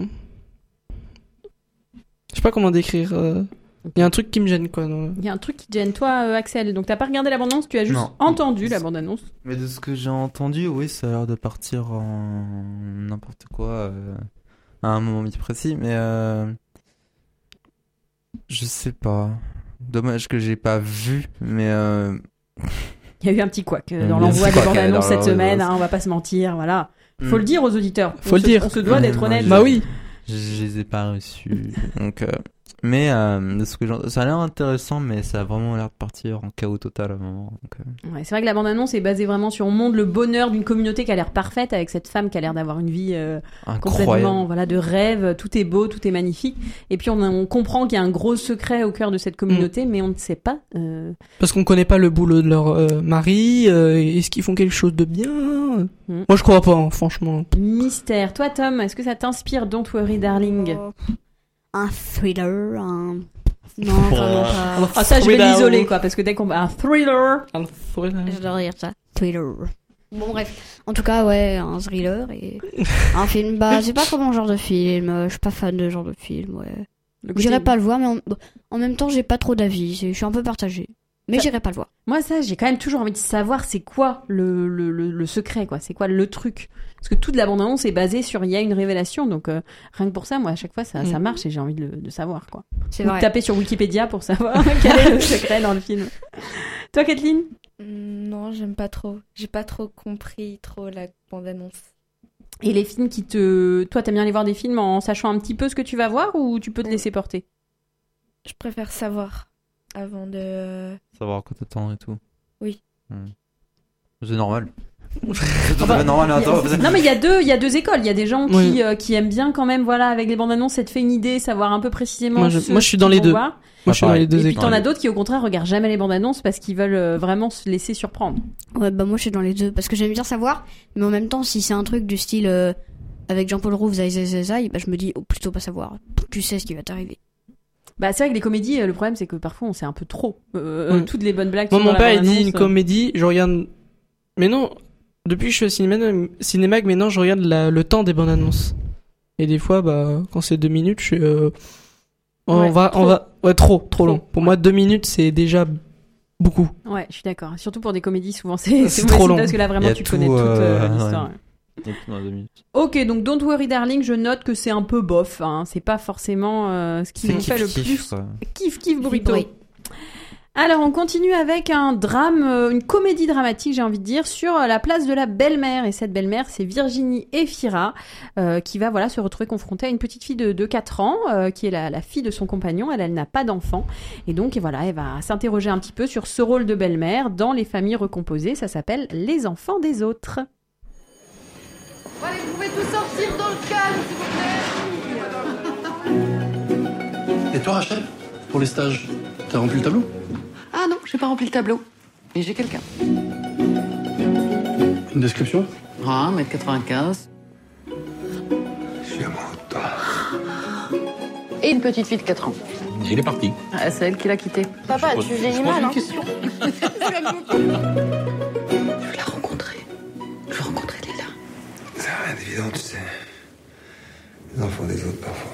[SPEAKER 7] Je sais pas comment décrire. euh. Il y a un truc qui me gêne, quoi. dans-
[SPEAKER 5] Il y a un truc qui te gêne, toi, euh, Axel. Donc t'as pas regardé la bande-annonce, tu as juste
[SPEAKER 6] Non.
[SPEAKER 5] entendu la bande-annonce.
[SPEAKER 6] Mais de ce que j'ai entendu, oui, ça a l'air de partir en n'importe quoi euh, à un moment précis, mais euh, Je sais pas. Dommage que j'ai pas vu, mais euh...
[SPEAKER 5] Il y a eu un petit couac euh,
[SPEAKER 6] Il y a
[SPEAKER 5] dans
[SPEAKER 6] eu un
[SPEAKER 5] l'envoi
[SPEAKER 6] petit
[SPEAKER 5] des
[SPEAKER 6] couac,
[SPEAKER 5] bandes annonces
[SPEAKER 6] dans
[SPEAKER 5] cette
[SPEAKER 6] le-
[SPEAKER 5] semaine, hein, on va pas se mentir, voilà. Faut
[SPEAKER 6] Mm.
[SPEAKER 5] le dire aux auditeurs.
[SPEAKER 7] Faut
[SPEAKER 5] on
[SPEAKER 7] le
[SPEAKER 5] se,
[SPEAKER 7] dire.
[SPEAKER 5] On se doit d'être
[SPEAKER 6] Ouais,
[SPEAKER 5] honnête.
[SPEAKER 6] je-
[SPEAKER 7] Bah oui.
[SPEAKER 6] Je, je les ai pas reçus. Donc, euh, mais euh, de ce que j'en- ça a l'air intéressant, mais ça a vraiment l'air de partir en chaos total à un moment. Donc, euh...
[SPEAKER 5] Ouais, c'est vrai que la bande-annonce est basée vraiment sur on montre le bonheur d'une communauté qui a l'air parfaite avec cette femme qui a l'air d'avoir une vie euh, complètement
[SPEAKER 6] Incroyable.
[SPEAKER 5] voilà de rêve, tout est beau, tout est magnifique. Et puis on, on comprend qu'il y a un gros secret au cœur de cette communauté, mais on ne sait pas. Euh...
[SPEAKER 7] Parce qu'on connaît pas le boulot de leur euh, mari. Euh, est-ce qu'ils font quelque chose de bien?
[SPEAKER 5] Mm.
[SPEAKER 7] Moi, je crois pas, hein, franchement.
[SPEAKER 5] Mystère. Toi, Tom, est-ce que ça t'inspire Don't Worry Darling?
[SPEAKER 8] Un thriller, un... Non, vraiment pas.
[SPEAKER 5] Ah ça, je vais
[SPEAKER 7] Thriller.
[SPEAKER 5] l'isoler quoi, parce que dès qu'on un thriller.
[SPEAKER 7] Un thriller.
[SPEAKER 8] J'adore dire ça. Thriller. Bon bref, en tout cas ouais, un thriller et un film. Bah c'est pas trop mon genre de film. euh, Je suis pas fan de ce genre de film. Ouais.
[SPEAKER 5] Le côté-
[SPEAKER 8] J'irai pas le voir, mais en, en même temps j'ai pas trop d'avis. C'est- Je suis un peu partagée. Mais
[SPEAKER 5] Ça-
[SPEAKER 8] j'irai pas le voir.
[SPEAKER 5] Moi, ça, j'ai quand même toujours envie de savoir c'est quoi le, le, le, le secret, quoi. C'est quoi le truc. Parce que toute la bande-annonce est basée sur il y a une révélation. Donc, euh, rien que pour ça, moi, à chaque fois, ça, ça
[SPEAKER 7] Mm.
[SPEAKER 5] marche et j'ai envie de, le- de savoir, quoi.
[SPEAKER 8] C'est
[SPEAKER 5] Ou de
[SPEAKER 8] vrai.
[SPEAKER 5] taper sur Wikipédia pour savoir quel est le secret dans le film. Toi, Kathleen?
[SPEAKER 9] Mm, Non, j'aime pas trop. J'ai pas trop compris trop la bande-annonce.
[SPEAKER 5] Et les films qui te. Toi, t'aimes bien aller voir des films en sachant un petit peu ce que tu vas voir ou tu peux te laisser porter?
[SPEAKER 9] Je préfère savoir avant de...
[SPEAKER 6] Savoir à quoi t'attendre et tout.
[SPEAKER 9] Oui.
[SPEAKER 6] Hmm. C'est normal. C'est tout à fait normal.
[SPEAKER 5] Il y a-
[SPEAKER 6] Attends, vous-
[SPEAKER 5] Non, mais il y a deux, il y a deux écoles. Il y a des gens qui,
[SPEAKER 7] Oui.
[SPEAKER 5] euh, qui aiment bien quand même, voilà, avec les bandes annonces, ça te fait une idée, savoir un peu précisément.
[SPEAKER 7] Moi, je-
[SPEAKER 5] ce
[SPEAKER 7] moi, je suis
[SPEAKER 5] qu'ils
[SPEAKER 7] dans les
[SPEAKER 5] vont
[SPEAKER 7] deux.
[SPEAKER 5] voir.
[SPEAKER 7] Moi, je suis dans les deux
[SPEAKER 5] Et puis
[SPEAKER 7] écoles.
[SPEAKER 5] t'en as d'autres qui, au contraire, regardent jamais les bandes annonces parce qu'ils veulent euh, vraiment se laisser surprendre.
[SPEAKER 8] Ouais, bah moi je suis dans les deux parce que j'aime bien savoir, mais en même temps si c'est un truc du style euh, avec Jean-Paul Rouve, zai zai zai zai, bah je me dis oh, plutôt pas savoir. Tu sais ce qui va t'arriver.
[SPEAKER 5] Bah, c'est vrai que les comédies, euh, le problème, c'est que parfois, on sait un peu trop. Euh,
[SPEAKER 7] Mm.
[SPEAKER 5] euh, Toutes les bonnes blagues.
[SPEAKER 7] Moi,
[SPEAKER 5] sont dans
[SPEAKER 7] mon
[SPEAKER 5] la
[SPEAKER 7] père, il dit
[SPEAKER 5] bande-annonce,
[SPEAKER 7] une
[SPEAKER 5] euh.
[SPEAKER 7] comédie, je regarde. Mais non, depuis que je suis au cinéma, Cinémag, maintenant, je regarde la- le temps des bandes annonces. Et des fois, bah, quand c'est deux minutes, je suis. euh, On
[SPEAKER 5] Ouais,
[SPEAKER 7] va,
[SPEAKER 5] trop.
[SPEAKER 7] on va. Ouais, trop, trop
[SPEAKER 5] Trop.
[SPEAKER 7] long. Pour moi, deux minutes, c'est déjà beaucoup.
[SPEAKER 5] Ouais, je suis d'accord. Surtout pour des comédies, souvent, c'est
[SPEAKER 7] C'est
[SPEAKER 5] c'est
[SPEAKER 7] trop
[SPEAKER 5] possible
[SPEAKER 7] long.
[SPEAKER 5] parce que là,
[SPEAKER 6] Il
[SPEAKER 5] vraiment,
[SPEAKER 6] y a
[SPEAKER 5] tu
[SPEAKER 6] tout,
[SPEAKER 5] connais toute euh,
[SPEAKER 6] euh,
[SPEAKER 5] l'histoire.
[SPEAKER 6] ouais. Et puis, dans deux minutes.
[SPEAKER 5] Ok, donc Don't Worry Darling, je note que c'est un peu bof. Hein. C'est pas forcément euh, ce qui
[SPEAKER 6] C'est
[SPEAKER 5] nous fait le
[SPEAKER 6] kiff-kiff,
[SPEAKER 5] plus.
[SPEAKER 6] quoi.
[SPEAKER 5] Kiff, kiff, burrito.
[SPEAKER 8] Oui.
[SPEAKER 5] Alors, on continue avec un drame, euh, une comédie dramatique, j'ai envie de dire, sur euh, la place de la belle-mère. Et cette belle-mère, c'est Virginie Efira, euh, qui va voilà se retrouver confrontée à une petite fille de, de quatre ans, euh, qui est la, la fille de son compagnon. Elle, elle n'a pas d'enfant. Et donc, et voilà, elle va s'interroger un petit peu sur ce rôle de belle-mère dans les familles recomposées. Ça s'appelle Les enfants des autres.
[SPEAKER 12] Allez, vous pouvez tous sortir dans le calme, s'il vous plaît.
[SPEAKER 13] Et toi, Rachel, pour les stages, t'as rempli le tableau?
[SPEAKER 12] Ah non, j'ai pas rempli le tableau. Mais j'ai quelqu'un.
[SPEAKER 13] Une description?
[SPEAKER 12] Ah, un mètre quatre-vingt-quinze.
[SPEAKER 13] Je suis amoureux de toi.
[SPEAKER 12] Et une petite fille de quatre ans.
[SPEAKER 13] Il est parti.
[SPEAKER 12] Ah, c'est elle qui l'a quitté.
[SPEAKER 8] Papa, tu vieillis mal, hein.
[SPEAKER 12] Je veux la rencontrer. Je veux rencontrer Léla.
[SPEAKER 14] C'est rien d'évident, tu sais. Les enfants des autres, parfois.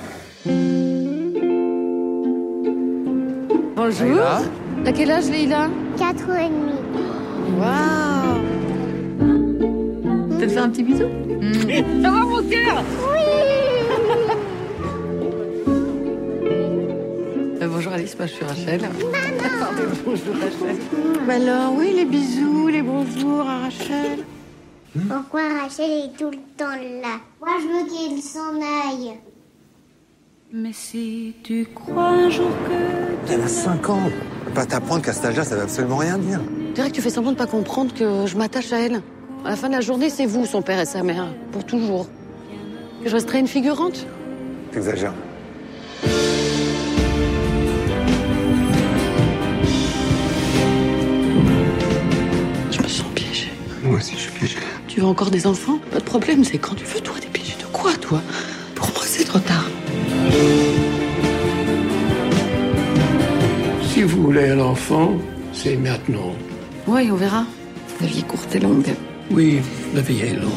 [SPEAKER 12] Bonjour. T'as quel âge, Léla?
[SPEAKER 15] Quatre ans et demi.
[SPEAKER 12] Waouh. Peut-être faire un petit bisou? Ça va, mon cœur? Euh, bonjour Alice, moi je suis Rachel. Pardon, bonjour Rachel. Bah alors, oui, les bisous, les bonjours à Rachel.
[SPEAKER 15] Pourquoi Rachel est tout le temps là? Moi, je veux qu'il s'en aille.
[SPEAKER 16] Mais si tu crois un jour que...
[SPEAKER 14] Elle a cinq ans. Pas t'apprendre qu'à cet âge-là, ça veut absolument rien dire.
[SPEAKER 12] Je dirais que tu fais semblant de pas comprendre que je m'attache à elle. À la fin de la journée, c'est vous, son père et sa mère, pour toujours. Que je resterai une figurante.
[SPEAKER 14] T'exagères.
[SPEAKER 12] Je me sens piégée.
[SPEAKER 14] Moi aussi, je suis piégé.
[SPEAKER 12] Tu veux encore des enfants? Pas de problème, c'est quand tu veux, toi, des piégés de quoi, toi? Pour moi, c'est trop tard.
[SPEAKER 17] Si vous voulez un enfant, c'est maintenant.
[SPEAKER 12] Oui, on verra. La vie est courte et longue.
[SPEAKER 17] Oui, la vie est longue.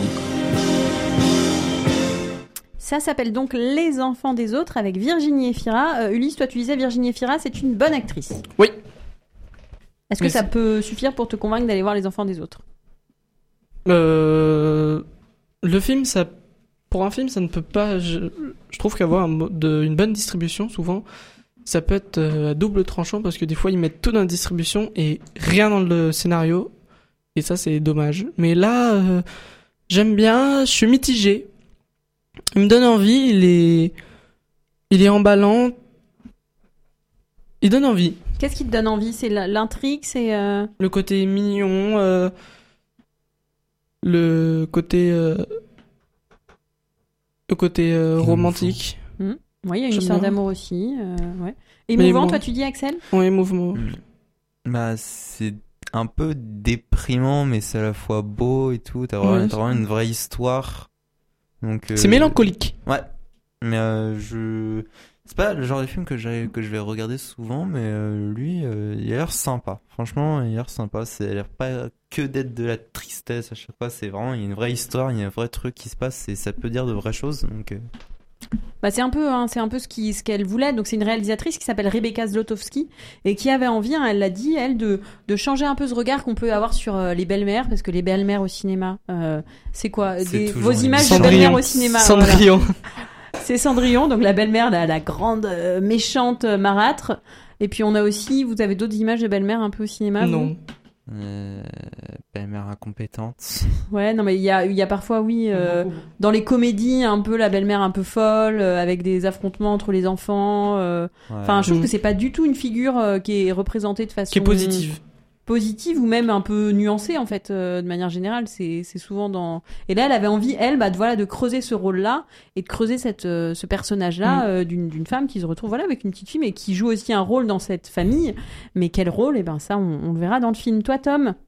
[SPEAKER 5] Ça s'appelle donc Les enfants des autres avec Virginie Efira. Euh, Ulysse, toi tu disais Virginie Efira, c'est une bonne actrice.
[SPEAKER 7] Oui.
[SPEAKER 5] Est-ce que
[SPEAKER 7] Mais
[SPEAKER 5] ça
[SPEAKER 7] c'est-
[SPEAKER 5] peut suffire pour te convaincre d'aller voir Les enfants des autres?
[SPEAKER 7] Euh, le film, ça, pour un film, ça ne peut pas. Je, je trouve qu'avoir un mo- de- une bonne distribution, souvent, ça peut être euh, à double tranchant parce que des fois ils mettent tout dans la distribution et rien dans le scénario. Et ça, c'est dommage. Mais là, euh, j'aime bien, je suis mitigé. Il me donne envie, il est, il est emballant. Il donne envie.
[SPEAKER 5] Qu'est-ce qui te donne envie? C'est l'intrigue, c'est... Euh...
[SPEAKER 7] Le côté mignon, euh, le côté... Euh, le côté euh, romantique.
[SPEAKER 5] Mmh. Oui, il y a une
[SPEAKER 7] J'aime
[SPEAKER 5] histoire
[SPEAKER 7] bien.
[SPEAKER 5] d'amour aussi. Euh, ouais.
[SPEAKER 7] Mais
[SPEAKER 5] Émouvant,
[SPEAKER 7] bon.
[SPEAKER 5] toi tu dis, Axel?
[SPEAKER 7] Oui, émouvant.
[SPEAKER 6] Bah, c'est un peu déprimant, mais c'est à la fois beau et tout. T'as vraiment,
[SPEAKER 7] Ouais.
[SPEAKER 6] t'as vraiment une vraie histoire. Donc, euh,
[SPEAKER 7] C'est mélancolique.
[SPEAKER 6] Ouais. Mais euh, je... c'est pas le genre de film que, j'ai- que je vais regarder souvent, mais euh, lui, euh, il a l'air sympa. Franchement, il a l'air sympa. C'est, il a l'air pas que d'être de la tristesse à chaque fois. C'est vraiment, il y a une vraie histoire, il y a un vrai truc qui se passe et ça peut dire de vraies choses. Donc, euh,
[SPEAKER 5] Bah c'est un peu, hein, c'est un peu ce qui, ce qu'elle voulait. Donc c'est une réalisatrice qui s'appelle Rebecca Zlotowski et qui avait envie, hein, elle l'a dit, elle, de de changer un peu ce regard qu'on peut avoir sur euh, les belles-mères, parce que les belles-mères au cinéma, euh, c'est quoi,
[SPEAKER 6] C'est
[SPEAKER 5] des,
[SPEAKER 6] toujours
[SPEAKER 5] vos
[SPEAKER 6] une-
[SPEAKER 5] images de
[SPEAKER 7] Cendrillon.
[SPEAKER 5] belles-mères au cinéma.
[SPEAKER 7] Cendrillon.
[SPEAKER 5] Voilà. C'est Cendrillon, donc la belle-mère, la, la grande euh, méchante euh, marâtre. Et puis on a aussi, vous avez d'autres images de belle-mère un peu au cinéma? vous
[SPEAKER 7] Non.
[SPEAKER 6] euh, belle-mère incompétente.
[SPEAKER 5] Ouais, non, mais il y a, il y a parfois, oui, euh, dans les comédies, un peu la belle-mère un peu folle, euh, avec des affrontements entre les enfants. euh.
[SPEAKER 6] Ouais.
[SPEAKER 5] Enfin, je trouve
[SPEAKER 7] Mm.
[SPEAKER 5] que c'est pas du tout une figure euh, qui est représentée de façon
[SPEAKER 7] Qui est positive.
[SPEAKER 5] positive ou même un peu nuancée en fait, euh, de manière générale. C'est, c'est souvent dans. Et là, elle avait envie, elle, bah, de voilà, de creuser ce rôle-là et de creuser cette, euh, ce personnage-là
[SPEAKER 7] Mm.
[SPEAKER 5] euh, d'une, d'une femme qui se retrouve voilà avec une petite fille, mais qui joue aussi un rôle dans cette famille. Mais quel rôle? Et ben ça, on, on le verra dans le film. Toi, Tom?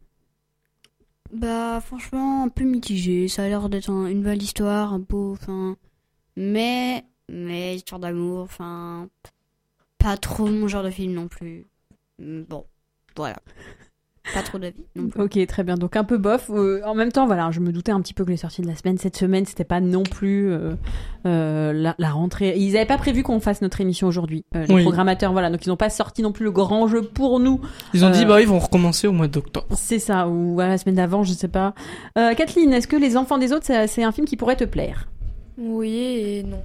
[SPEAKER 8] Bah, franchement, un peu mitigé. Ça a l'air d'être un- une belle histoire, un beau, enfin. Mais, mais, histoire d'amour, enfin. Pas trop mon genre de film non plus. Bon, voilà. Pas trop d'avis non plus.
[SPEAKER 5] Ok, très bien. Donc un peu bof. Euh, en même temps, voilà, je me doutais un petit peu que les sorties de la semaine, cette semaine, c'était pas non plus euh, euh, la, la rentrée. Ils avaient pas prévu qu'on fasse notre émission aujourd'hui, euh, les
[SPEAKER 7] Oui.
[SPEAKER 5] programmateurs, voilà. Donc ils ont pas sorti non plus le grand jeu pour nous.
[SPEAKER 7] Ils ont
[SPEAKER 5] Euh,
[SPEAKER 7] dit, bah, ils vont recommencer au mois d'octobre.
[SPEAKER 5] C'est ça, ou voilà, la semaine d'avant, je sais pas. Euh, Kathleen, est-ce que Les Enfants des Autres, c'est, c'est un film qui pourrait te plaire?
[SPEAKER 9] Oui et non.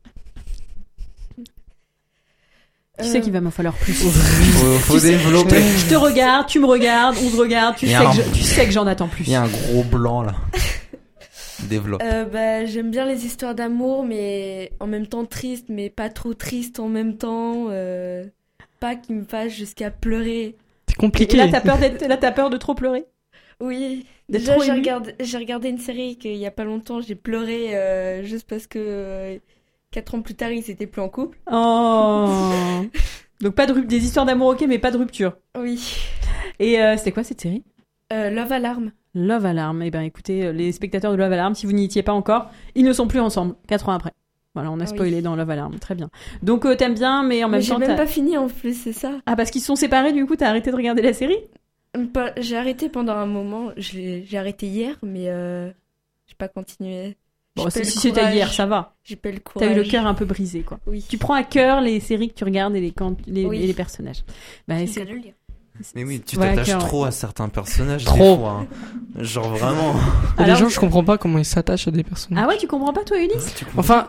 [SPEAKER 5] Tu sais qu'il va m'en falloir plus.
[SPEAKER 6] Faut, faut
[SPEAKER 5] Tu sais,
[SPEAKER 6] développer.
[SPEAKER 5] Je te, je te regarde, tu me regardes, on se regarde, tu
[SPEAKER 6] Il y
[SPEAKER 5] sais,
[SPEAKER 6] a
[SPEAKER 5] que
[SPEAKER 6] un-
[SPEAKER 5] je- tu sais que j'en attends plus.
[SPEAKER 6] Il y a un gros blanc là. Développe.
[SPEAKER 9] Euh, bah, j'aime bien les histoires d'amour, mais en même temps triste, mais pas trop triste en même temps. euh, Pas qui me fasse jusqu'à pleurer.
[SPEAKER 7] C'est compliqué.
[SPEAKER 5] Et là, t'as peur d'être, là, t'as peur de trop pleurer?
[SPEAKER 9] Oui.
[SPEAKER 5] D'être
[SPEAKER 9] Déjà,
[SPEAKER 5] trop
[SPEAKER 9] j'ai
[SPEAKER 5] ému.
[SPEAKER 9] regardé, j'ai regardé une série qu'il y a pas longtemps, j'ai pleuré euh, juste parce que euh, quatre ans plus tard, ils étaient plus en couple.
[SPEAKER 5] Oh. Donc pas de rup- des histoires d'amour, ok, mais pas de rupture.
[SPEAKER 9] Oui.
[SPEAKER 5] Et euh, c'était quoi cette série?
[SPEAKER 9] Euh, Love Alarm.
[SPEAKER 5] Love Alarm. Eh ben écoutez, euh, les spectateurs de Love Alarm, si vous n'y étiez pas encore, ils ne sont plus ensemble, quatre ans après. Voilà, on a
[SPEAKER 9] Ah
[SPEAKER 5] spoilé
[SPEAKER 9] oui.
[SPEAKER 5] dans Love Alarm, très bien. Donc euh, t'aimes bien, mais en
[SPEAKER 9] Mais
[SPEAKER 5] même
[SPEAKER 9] j'ai
[SPEAKER 5] temps...
[SPEAKER 9] même
[SPEAKER 5] t'as-
[SPEAKER 9] pas fini en plus, c'est ça.
[SPEAKER 5] Ah, parce qu'ils se sont séparés, du coup, t'as arrêté de regarder la série?
[SPEAKER 9] Pas- J'ai arrêté pendant un moment, je l'ai- j'ai arrêté hier, mais euh, j'ai pas continué.
[SPEAKER 5] Bon,
[SPEAKER 9] J'ai
[SPEAKER 5] si,
[SPEAKER 9] pas eu
[SPEAKER 5] si
[SPEAKER 9] le
[SPEAKER 5] c'était
[SPEAKER 9] courage.
[SPEAKER 5] hier, ça va.
[SPEAKER 9] J'ai pas eu le courage.
[SPEAKER 5] T'as eu le cœur un peu brisé, quoi.
[SPEAKER 9] Oui.
[SPEAKER 5] Tu prends à cœur les séries que tu regardes et les, quand, les,
[SPEAKER 9] Oui.
[SPEAKER 5] et les personnages. Bah,
[SPEAKER 8] C'est
[SPEAKER 5] c'est...
[SPEAKER 8] le cas de le dire.
[SPEAKER 6] Mais oui, tu
[SPEAKER 5] Ouais,
[SPEAKER 6] t'attaches
[SPEAKER 5] cœur,
[SPEAKER 6] trop
[SPEAKER 5] ouais.
[SPEAKER 6] à certains personnages.
[SPEAKER 7] Trop.
[SPEAKER 6] Des fois, hein. Genre vraiment.
[SPEAKER 7] Il y a
[SPEAKER 5] Alors-
[SPEAKER 7] des gens, je comprends pas comment ils s'attachent à des personnages.
[SPEAKER 5] Ah ouais, tu comprends pas, toi, Ulysse?
[SPEAKER 7] Enfin,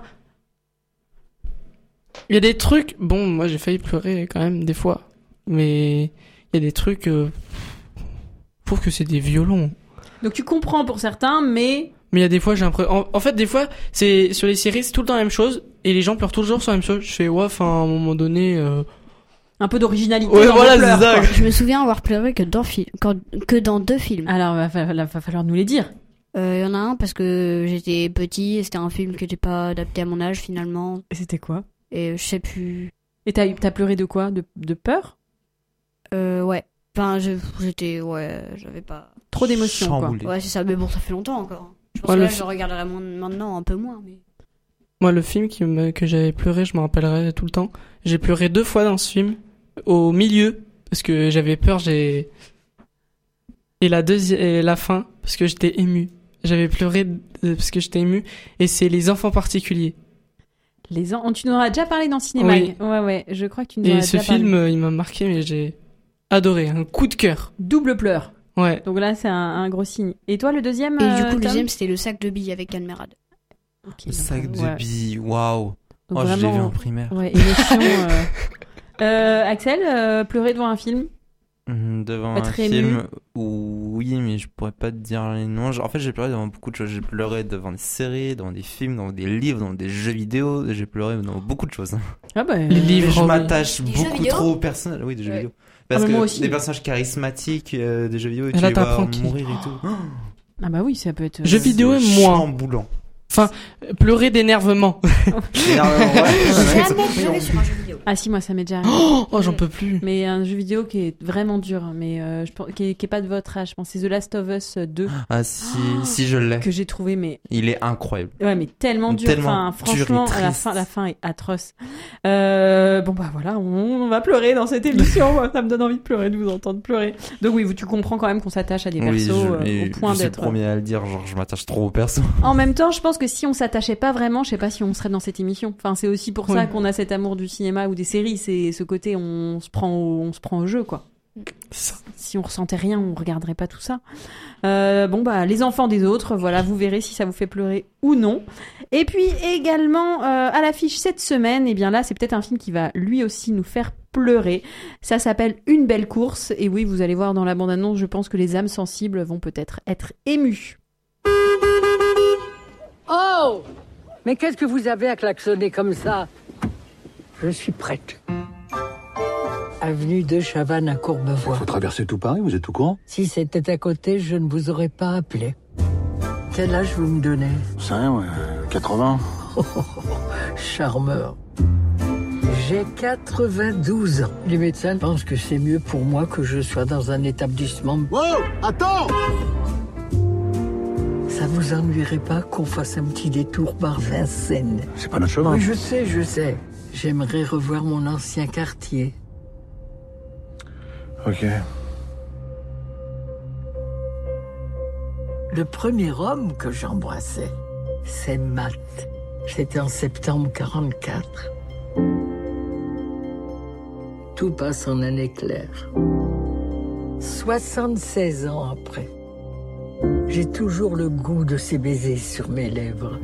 [SPEAKER 7] il y a des trucs. Bon, moi j'ai failli pleurer quand même des fois, mais il y a des trucs. Euh... Je trouve que c'est des violons.
[SPEAKER 5] Donc tu comprends pour certains, mais...
[SPEAKER 7] Mais il y a des fois, j'ai l'impression. En, en fait, des fois, c'est sur les séries, c'est tout le temps la même chose, et les gens pleurent toujours sur la même chose. Je fais ouais, enfin, à un moment donné. Euh...
[SPEAKER 5] Un peu d'originalité
[SPEAKER 7] Ouais,
[SPEAKER 5] dans
[SPEAKER 7] voilà,
[SPEAKER 5] vos pleurs,
[SPEAKER 7] c'est ça.
[SPEAKER 5] quoi.
[SPEAKER 8] Je me souviens avoir pleuré que dans, fi- quand- que dans deux films.
[SPEAKER 5] Alors, va, va, va, va falloir nous les dire.
[SPEAKER 8] Il y en a un parce que j'étais petit et c'était un film qui n'était pas adapté à mon âge finalement.
[SPEAKER 5] Et c'était quoi?
[SPEAKER 8] Et je sais plus.
[SPEAKER 5] Et t'as, t'as pleuré de quoi? De, de peur?
[SPEAKER 8] Euh, ouais. Enfin, je- j'étais. Ouais, j'avais pas.
[SPEAKER 5] Trop d'émotions, quoi.
[SPEAKER 6] Chamboulé.
[SPEAKER 8] Ouais, c'est ça, mais bon, ça fait longtemps encore. Je pense
[SPEAKER 7] Ouais,
[SPEAKER 8] que
[SPEAKER 7] le
[SPEAKER 8] là,
[SPEAKER 7] fi-
[SPEAKER 8] je regarderai mon- maintenant un peu moins. Mais...
[SPEAKER 7] Moi, le film qui me... que j'avais pleuré, je me rappellerai tout le temps. J'ai pleuré deux fois dans ce film, au milieu, parce que j'avais peur, j'ai... Et la deuxième, et la fin, parce que j'étais ému. J'avais pleuré euh, parce que j'étais ému, et c'est Les Enfants Particuliers.
[SPEAKER 5] Les en... Tu nous en as déjà parlé dans Cinéma.
[SPEAKER 7] Oui.
[SPEAKER 5] Ouais, ouais, je crois que tu nous en
[SPEAKER 7] Et
[SPEAKER 5] as
[SPEAKER 7] ce
[SPEAKER 5] déjà parlé.
[SPEAKER 7] film, euh, il m'a marqué, mais j'ai adoré, un coup de cœur.
[SPEAKER 5] Double pleur.
[SPEAKER 7] Ouais.
[SPEAKER 5] Donc là, c'est un, un gros signe. Et toi, le deuxième?
[SPEAKER 8] Et
[SPEAKER 5] euh,
[SPEAKER 8] du coup, le
[SPEAKER 5] Tom
[SPEAKER 8] deuxième, c'était Le Sac de billes avec Anne Merad.
[SPEAKER 5] Ok,
[SPEAKER 6] Le
[SPEAKER 5] donc,
[SPEAKER 6] sac
[SPEAKER 5] euh,
[SPEAKER 6] de
[SPEAKER 5] ouais.
[SPEAKER 6] billes, waouh.
[SPEAKER 5] Donc
[SPEAKER 6] Oh, je l'ai vu
[SPEAKER 5] vraiment,
[SPEAKER 6] en primaire.
[SPEAKER 5] Ouais, émotion. euh, Euh, Axel, euh, pleurer devant un film?
[SPEAKER 6] Mmh, devant
[SPEAKER 5] Être
[SPEAKER 6] un
[SPEAKER 5] ému.
[SPEAKER 6] film, oui, mais je pourrais pas te dire les noms. En fait, j'ai pleuré devant beaucoup de choses. J'ai pleuré devant des séries, devant des films, devant des livres, devant des jeux vidéo. J'ai pleuré devant beaucoup de choses.
[SPEAKER 5] Ah bah,
[SPEAKER 7] Les livres,
[SPEAKER 6] je
[SPEAKER 7] oui.
[SPEAKER 6] m'attache
[SPEAKER 8] Des jeux
[SPEAKER 6] beaucoup
[SPEAKER 8] vidéo
[SPEAKER 6] trop aux personnages. Oui, des jeux
[SPEAKER 8] Ouais.
[SPEAKER 6] vidéo. Parce
[SPEAKER 5] Ah,
[SPEAKER 6] que
[SPEAKER 5] moi aussi.
[SPEAKER 6] des personnages charismatiques, euh, des jeux vidéo, et
[SPEAKER 7] Et
[SPEAKER 6] tu
[SPEAKER 7] là,
[SPEAKER 6] les vois
[SPEAKER 7] t'apprends qui
[SPEAKER 6] mourir et tout.
[SPEAKER 5] Ah bah oui, ça peut être...
[SPEAKER 7] Jeux vidéo,
[SPEAKER 6] C'est
[SPEAKER 7] moi.
[SPEAKER 6] chamboulant.
[SPEAKER 7] Enfin, pleurer d'énervement.
[SPEAKER 6] Énervement, ouais.
[SPEAKER 8] Jamais pleuré sur un jeu vidéo.
[SPEAKER 5] Ah si, moi ça m'est déjà arrivé.
[SPEAKER 7] Oh, oh, j'en peux plus.
[SPEAKER 5] Mais un jeu vidéo qui est vraiment dur, mais euh, je pense, qui, est, qui est pas de votre âge. Je pense que c'est The Last of Us deux
[SPEAKER 6] Ah si, si je l'ai.
[SPEAKER 5] que j'ai trouvé, mais
[SPEAKER 6] Il est incroyable.
[SPEAKER 5] ouais, mais tellement dur.
[SPEAKER 6] Tellement
[SPEAKER 5] enfin,
[SPEAKER 6] dur et
[SPEAKER 5] franchement, à la
[SPEAKER 6] triste.
[SPEAKER 5] fin, la fin est atroce. Euh, bon bah voilà, on, on va pleurer dans cette émission. Moi, ça me donne envie de pleurer, de vous entendre pleurer. Donc oui, vous, tu comprends quand même qu'on s'attache à des
[SPEAKER 6] Oui,
[SPEAKER 5] persos
[SPEAKER 6] je,
[SPEAKER 5] euh,
[SPEAKER 6] et
[SPEAKER 5] au point
[SPEAKER 6] je suis le
[SPEAKER 5] d'être.
[SPEAKER 6] premier à le dire, genre je m'attache trop aux persos.
[SPEAKER 5] En même temps, je pense que si on s'attachait pas vraiment, je sais pas si on serait dans cette émission. Enfin, c'est aussi pour ça
[SPEAKER 7] Oui.
[SPEAKER 5] qu'on a cet amour du cinéma ou des séries. C'est ce côté, on se prend au, on se prend au jeu, quoi. Si on ressentait rien, on regarderait pas tout ça. Euh, bon bah, les enfants des autres, voilà, vous verrez si ça vous fait pleurer ou non. Et puis également euh, à l'affiche cette semaine, et bien là, c'est peut-être un film qui va lui aussi nous faire pleurer. Ça s'appelle Une belle course. Et oui, vous allez voir dans la bande-annonce, je pense que les âmes sensibles vont peut-être être émues.
[SPEAKER 18] Oh! Mais qu'est-ce que vous avez à klaxonner comme ça? Je suis prête. Avenue de Chavannes à Courbevoie.
[SPEAKER 13] Faut traverser tout Paris, vous êtes au courant?
[SPEAKER 18] Si c'était à côté, je ne vous aurais pas appelé. Quel âge vous me donnez?
[SPEAKER 13] Ça, ouais, quatre-vingts.
[SPEAKER 18] Oh, oh, oh, charmeur. J'ai quatre-vingt-douze ans. Les médecins pensent que c'est mieux pour moi que je sois dans un établissement.
[SPEAKER 13] Wow! Attends!
[SPEAKER 18] Ça vous ennuierait pas qu'on fasse un petit détour par Vincennes?
[SPEAKER 13] C'est pas notre chemin.
[SPEAKER 18] Oui, je sais, je sais. J'aimerais revoir mon ancien quartier.
[SPEAKER 13] Ok.
[SPEAKER 18] Le premier homme que j'embrassais, c'est Matt. C'était en septembre quarante-quatre. Tout passe en un éclair. soixante-seize ans après, j'ai toujours le goût de ses baisers sur mes lèvres.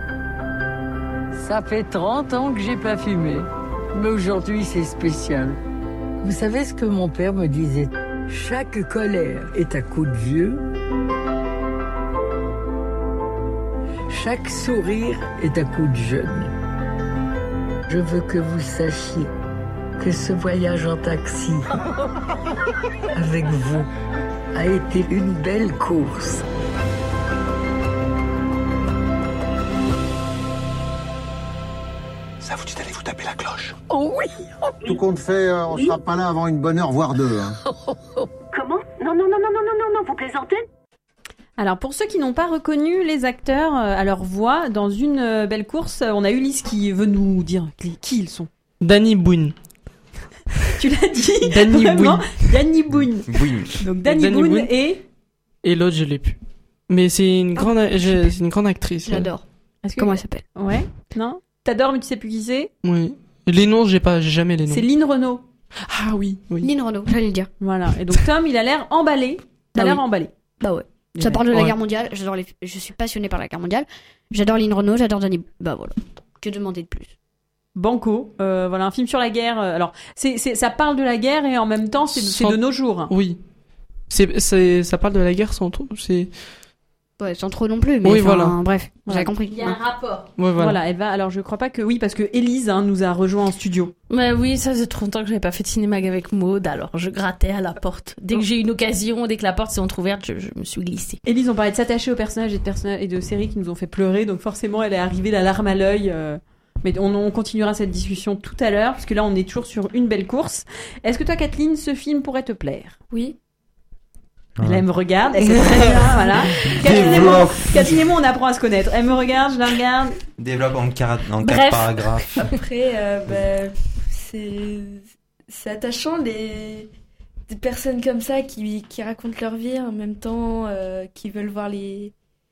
[SPEAKER 18] Ça fait trente ans que j'ai pas fumé, mais aujourd'hui c'est spécial. Vous savez ce que mon père me disait? Chaque colère est à coup de vieux. Chaque sourire est à coup de jeune. Je veux que vous sachiez que ce voyage en taxi avec vous a été une belle course.
[SPEAKER 13] Ça vous dit d'aller vous taper la cloche.
[SPEAKER 18] Oh oui!
[SPEAKER 19] Tout compte fait, euh, on sera pas là avant une bonne heure, voire deux. Hein.
[SPEAKER 11] Comment? Non, non, non, non, non, non, non, non, vous plaisantez?
[SPEAKER 5] Alors pour ceux qui n'ont pas reconnu les acteurs euh, à leur voix, dans Une euh, belle course, euh, on a Ulysse qui veut nous dire qui, qui ils sont.
[SPEAKER 7] Danny Boone.
[SPEAKER 5] Tu l'as dit?
[SPEAKER 7] Danny
[SPEAKER 5] Vraiment
[SPEAKER 7] Boone.
[SPEAKER 5] Danny Boone.
[SPEAKER 6] Boone.
[SPEAKER 5] Donc Danny,
[SPEAKER 7] Danny
[SPEAKER 5] Boone,
[SPEAKER 7] Boone.
[SPEAKER 5] et...
[SPEAKER 7] Et l'autre, je l'ai plus. Mais c'est une grande, je- c'est une grande actrice.
[SPEAKER 8] J'adore.
[SPEAKER 5] Est-ce que-
[SPEAKER 8] Comment elle s'appelle?
[SPEAKER 5] Ouais? Non? T'adores mais tu sais plus qui c'est?
[SPEAKER 7] Oui. Les noms, j'ai pas, j'ai jamais les noms.
[SPEAKER 5] C'est Lynn Renaud.
[SPEAKER 7] Ah oui, oui.
[SPEAKER 8] Lynn Renaud, j'allais le dire.
[SPEAKER 5] Voilà. Et donc Tom, il a l'air emballé. T'as
[SPEAKER 8] Bah
[SPEAKER 5] l'air
[SPEAKER 8] oui.
[SPEAKER 5] emballé.
[SPEAKER 8] Bah ouais. Ça parle de la
[SPEAKER 7] Ouais.
[SPEAKER 8] guerre mondiale. J'adore les. Je suis passionnée par la guerre mondiale. J'adore Lynn Renaud. J'adore Danny. Bah voilà. Que demander de plus?
[SPEAKER 5] Banco, euh, voilà, un film sur la guerre. euh, Alors, c'est, c'est, ça parle de la guerre et en même temps, c'est, c'est
[SPEAKER 7] Sans-
[SPEAKER 5] de nos jours.
[SPEAKER 7] Oui. C'est, c'est, ça parle de la guerre sans trop. C'est.
[SPEAKER 8] Ouais, sans trop non plus. Mais
[SPEAKER 7] Oui,
[SPEAKER 8] enfin,
[SPEAKER 7] voilà.
[SPEAKER 8] Bref,
[SPEAKER 5] Voilà.
[SPEAKER 8] j'ai compris.
[SPEAKER 5] Il y a un rapport.
[SPEAKER 7] Ouais, voilà.
[SPEAKER 5] Voilà, elle va. Alors, je crois pas que oui, parce que Élise hein, nous a rejoint en studio.
[SPEAKER 20] Bah oui, ça faisait trop longtemps que j'avais pas fait de cinéma avec Maud, alors je grattais à la porte. Dès que j'ai eu une occasion, dès que la porte s'est entrouverte, je, je me suis glissée.
[SPEAKER 5] Élise, on parlait de s'attacher aux personnages et de personnages et de séries qui nous ont fait pleurer, donc forcément, elle est arrivée la larme à l'œil. euh, Mais on, on continuera cette discussion tout à l'heure, parce que là, on est toujours sur Une belle course. Est-ce que toi, Kathleen, ce film pourrait te plaire?
[SPEAKER 8] Oui.
[SPEAKER 5] Là, elle me regarde, elle sait très bien, voilà. Kathleen et, moi, Kathleen et moi, on apprend à se connaître. Elle me regarde, je la regarde.
[SPEAKER 6] Développe en, car- en
[SPEAKER 5] Bref.
[SPEAKER 6] quatre paragraphes.
[SPEAKER 9] Après, euh, bah, c'est c'est attachant les des personnes comme ça qui qui racontent leur vie en même temps, euh, qui veulent voir les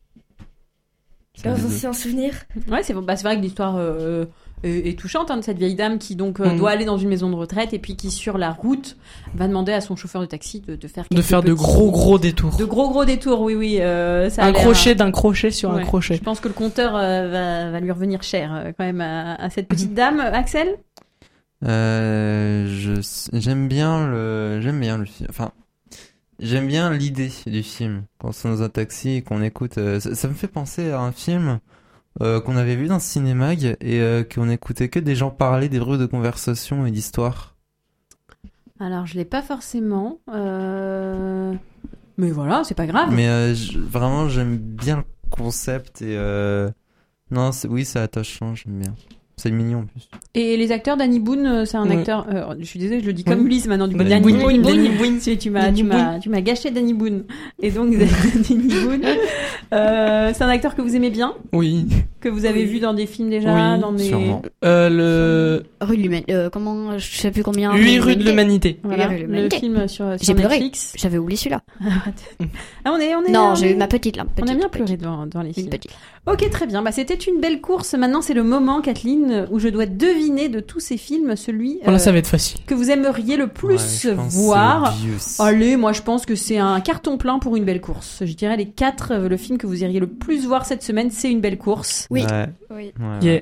[SPEAKER 9] leurs anciens souvenirs.
[SPEAKER 5] Ouais, c'est bah, c'est vrai que l'histoire euh, est, est touchante hein, de cette vieille dame qui donc euh,
[SPEAKER 7] Mm.
[SPEAKER 5] doit aller dans une maison de retraite et puis qui sur la route va demander à son chauffeur de taxi de, de faire
[SPEAKER 7] De
[SPEAKER 5] quelques
[SPEAKER 7] faire de
[SPEAKER 5] petits-
[SPEAKER 7] gros gros détours.
[SPEAKER 5] de gros gros détours. Oui, oui. Euh, ça a
[SPEAKER 7] Un
[SPEAKER 5] l'air-
[SPEAKER 7] crochet d'un crochet sur un
[SPEAKER 5] Ouais.
[SPEAKER 7] crochet.
[SPEAKER 5] Je pense que le compteur euh, va, va lui revenir cher euh, quand même à, à cette petite dame. Axel?
[SPEAKER 6] Euh, je, j'aime bien le, j'aime bien le film. Enfin, j'aime bien l'idée du film. Quand on est dans un taxi et qu'on écoute, euh, ça, ça me fait penser à un film euh, qu'on avait vu dans Cinémag et euh, qu'on écoutait que des gens parler, des bruits de conversation et d'histoire.
[SPEAKER 5] Alors, je l'ai pas forcément. Euh... Mais voilà, c'est pas grave.
[SPEAKER 6] Mais euh, je, vraiment, j'aime bien le concept et euh... non, c'est, oui, c'est attachant, j'aime bien. C'est mignon en plus.
[SPEAKER 5] Et les acteurs, Danny Boone, c'est un
[SPEAKER 6] Oui.
[SPEAKER 5] acteur. Euh, je suis désolée, je le dis comme
[SPEAKER 6] Oui.
[SPEAKER 5] Ulysse maintenant. Du coup,
[SPEAKER 6] Danny
[SPEAKER 5] Danny
[SPEAKER 6] Boone.
[SPEAKER 5] Boone.
[SPEAKER 6] Danny
[SPEAKER 5] Boone. Tu, tu m'as, tu m'as, tu m'as gâché Danny Boone. Et donc Danny Boone, euh, c'est un acteur que vous aimez bien,
[SPEAKER 7] Oui.
[SPEAKER 5] que vous avez
[SPEAKER 9] Oui.
[SPEAKER 5] vu dans des films déjà,
[SPEAKER 7] Oui,
[SPEAKER 5] dans des.
[SPEAKER 6] sûrement.
[SPEAKER 7] Euh, le...
[SPEAKER 8] Rue de l'humanité. Euh, comment je sais plus combien.
[SPEAKER 7] huit rues de l'humanité.
[SPEAKER 5] Voilà,
[SPEAKER 8] Rue de
[SPEAKER 5] le
[SPEAKER 8] l'humanité.
[SPEAKER 5] film sur,
[SPEAKER 8] J'ai
[SPEAKER 5] sur
[SPEAKER 8] pleuré.
[SPEAKER 5] Netflix.
[SPEAKER 8] J'avais oublié celui-là.
[SPEAKER 5] Ah, on est, on est.
[SPEAKER 8] Non,
[SPEAKER 5] on
[SPEAKER 8] j'ai
[SPEAKER 5] est-
[SPEAKER 8] eu ma petite là.
[SPEAKER 5] On
[SPEAKER 8] petite,
[SPEAKER 5] aime bien
[SPEAKER 8] petite.
[SPEAKER 5] pleurer devant, devant les films.
[SPEAKER 8] Une petite.
[SPEAKER 5] Ok, très bien. Bah, c'était une belle course. Maintenant, c'est le moment, Kathleen, où je dois deviner de tous ces films celui
[SPEAKER 7] Voilà,
[SPEAKER 5] euh,
[SPEAKER 7] ça va être facile.
[SPEAKER 5] que vous aimeriez le plus
[SPEAKER 6] Ouais, je pense que
[SPEAKER 5] voir.
[SPEAKER 6] c'est obvious.
[SPEAKER 5] Allez, moi je pense que c'est un carton plein pour une belle course. Je dirais les quatre, euh, le film que vous iriez le plus voir cette semaine, c'est Une belle course.
[SPEAKER 8] Oui.
[SPEAKER 6] Ouais.
[SPEAKER 8] Oui.
[SPEAKER 6] Ouais.
[SPEAKER 7] Yeah.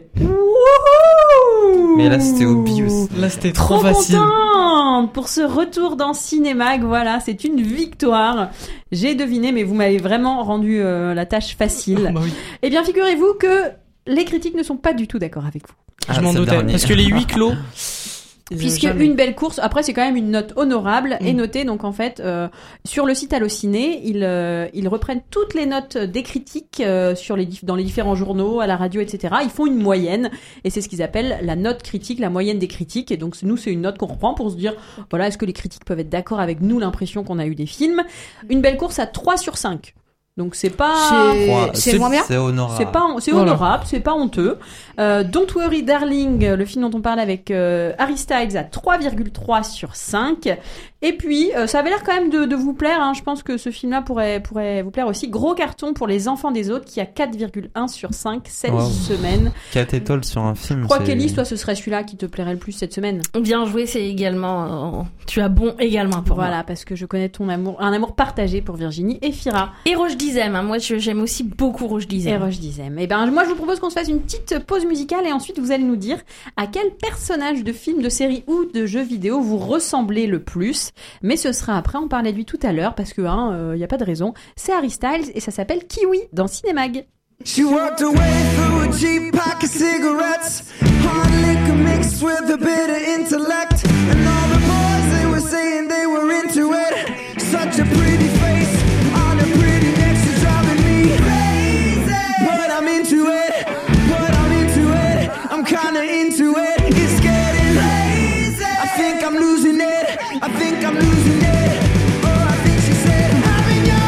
[SPEAKER 5] Wouhou
[SPEAKER 6] Mais là, c'était obvious.
[SPEAKER 7] Là, c'était trop,
[SPEAKER 5] Trop
[SPEAKER 7] facile.
[SPEAKER 5] contente pour ce retour dans Cinémag. Voilà, c'est une victoire. J'ai deviné, mais vous m'avez vraiment rendu euh, la tâche facile.
[SPEAKER 7] Bah oui.
[SPEAKER 5] Eh bien, figurez-vous que les critiques ne sont pas du tout d'accord avec vous.
[SPEAKER 7] Je m'en
[SPEAKER 6] c'est le
[SPEAKER 7] doutais.
[SPEAKER 6] dernier.
[SPEAKER 7] Parce que les huis clos.
[SPEAKER 5] Puisque
[SPEAKER 7] jamais.
[SPEAKER 5] Une belle course, après c'est quand même une note honorable
[SPEAKER 7] Mm.
[SPEAKER 5] et notée. Donc en fait, euh, sur le site Allociné, ils, euh, ils reprennent toutes les notes des critiques euh, sur les dif- dans les différents journaux, à la radio, et cetera. Ils font une moyenne et c'est ce qu'ils appellent la note critique, la moyenne des critiques. Et donc nous, c'est une note qu'on reprend pour se dire, voilà, est-ce que les critiques peuvent être d'accord avec nous, l'impression qu'on a eu des films. Une belle course à trois sur cinq. Donc c'est pas...
[SPEAKER 8] C'est-
[SPEAKER 6] Trois.
[SPEAKER 8] c'est moins bien.
[SPEAKER 6] C'est honorable.
[SPEAKER 5] C'est pas, c'est
[SPEAKER 7] Voilà.
[SPEAKER 5] honorable, c'est pas honteux. Euh, Don't Worry Darling, le film dont on parle avec euh, Harry Styles à trois virgule trois sur cinq. Et puis, euh, ça avait l'air quand même de, de vous plaire. Hein. Je pense que ce film-là pourrait, pourrait vous plaire aussi. Gros carton pour Les Enfants des Autres, qui a quatre virgule un sur cinq cette
[SPEAKER 6] Wow.
[SPEAKER 5] semaine.
[SPEAKER 6] quatre étoiles sur un film.
[SPEAKER 5] Je crois
[SPEAKER 6] c'est-
[SPEAKER 5] qu'Élise, toi, ce serait celui-là qui te plairait le plus cette semaine.
[SPEAKER 20] Bien joué, c'est également. euh, tu as bon également pour
[SPEAKER 5] Voilà,
[SPEAKER 20] moi.
[SPEAKER 5] parce que je connais ton amour, un amour partagé pour Virginie et Fira.
[SPEAKER 20] Et Roche Dizem, hein, moi je- j'aime aussi beaucoup Roche
[SPEAKER 5] Et
[SPEAKER 20] Dizem.
[SPEAKER 5] Roche Dizem. Eh ben, moi, je vous propose qu'on se fasse une petite pause musicale et ensuite vous allez nous dire à quel personnage de film, de série ou de jeu vidéo vous ressemblez le plus. Mais ce sera après, on parlait de lui tout à l'heure parce que, hein, euh, y a pas de raison. C'est Harry Styles et ça s'appelle Kiwi dans Cinémag.
[SPEAKER 21] She walked away through a cheap pack of cigarettes, hard liquor mixed with a bit of intellect, and all the boys they were saying they were into it. Such a pretty face on a pretty neck, she's driving me crazy. But I'm into it, but I'm into it, I'm kinda into it. It's getting crazy. I think I'm losing it, I think I'm losing it. Oh, I think she said, having your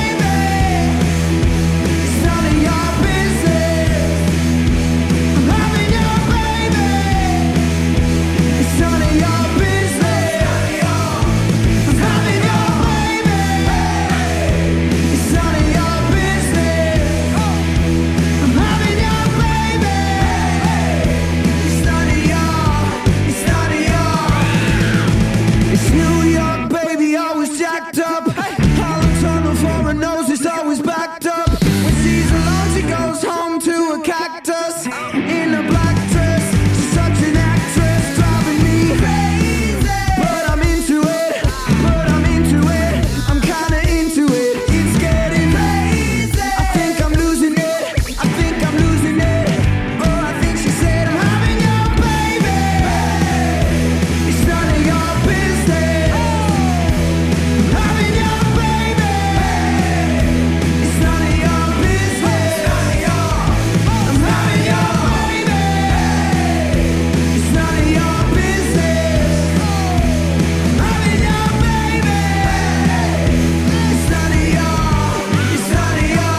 [SPEAKER 21] baby. It's none of your business. I'm having your baby. It's none of your business. I'm having your baby. It's none of your business. I'm having your baby. It's none of your, it's none of your. It's New York, baby, always jacked up. Hollow tunnel for her nose is always backed up. When she's alone, she goes home to a cactus in a black dress. She's such an actress, driving me crazy. But I'm into it, but I'm into it. I'm kinda into it. It's getting crazy. I think I'm losing it. I think I'm losing it. Oh, I think she said I'm having your baby. It's none of your business. I'm having your baby. It's none of your business. I'm having your baby. It's none of your business. I'm having your baby. It's none of your, it's none of your.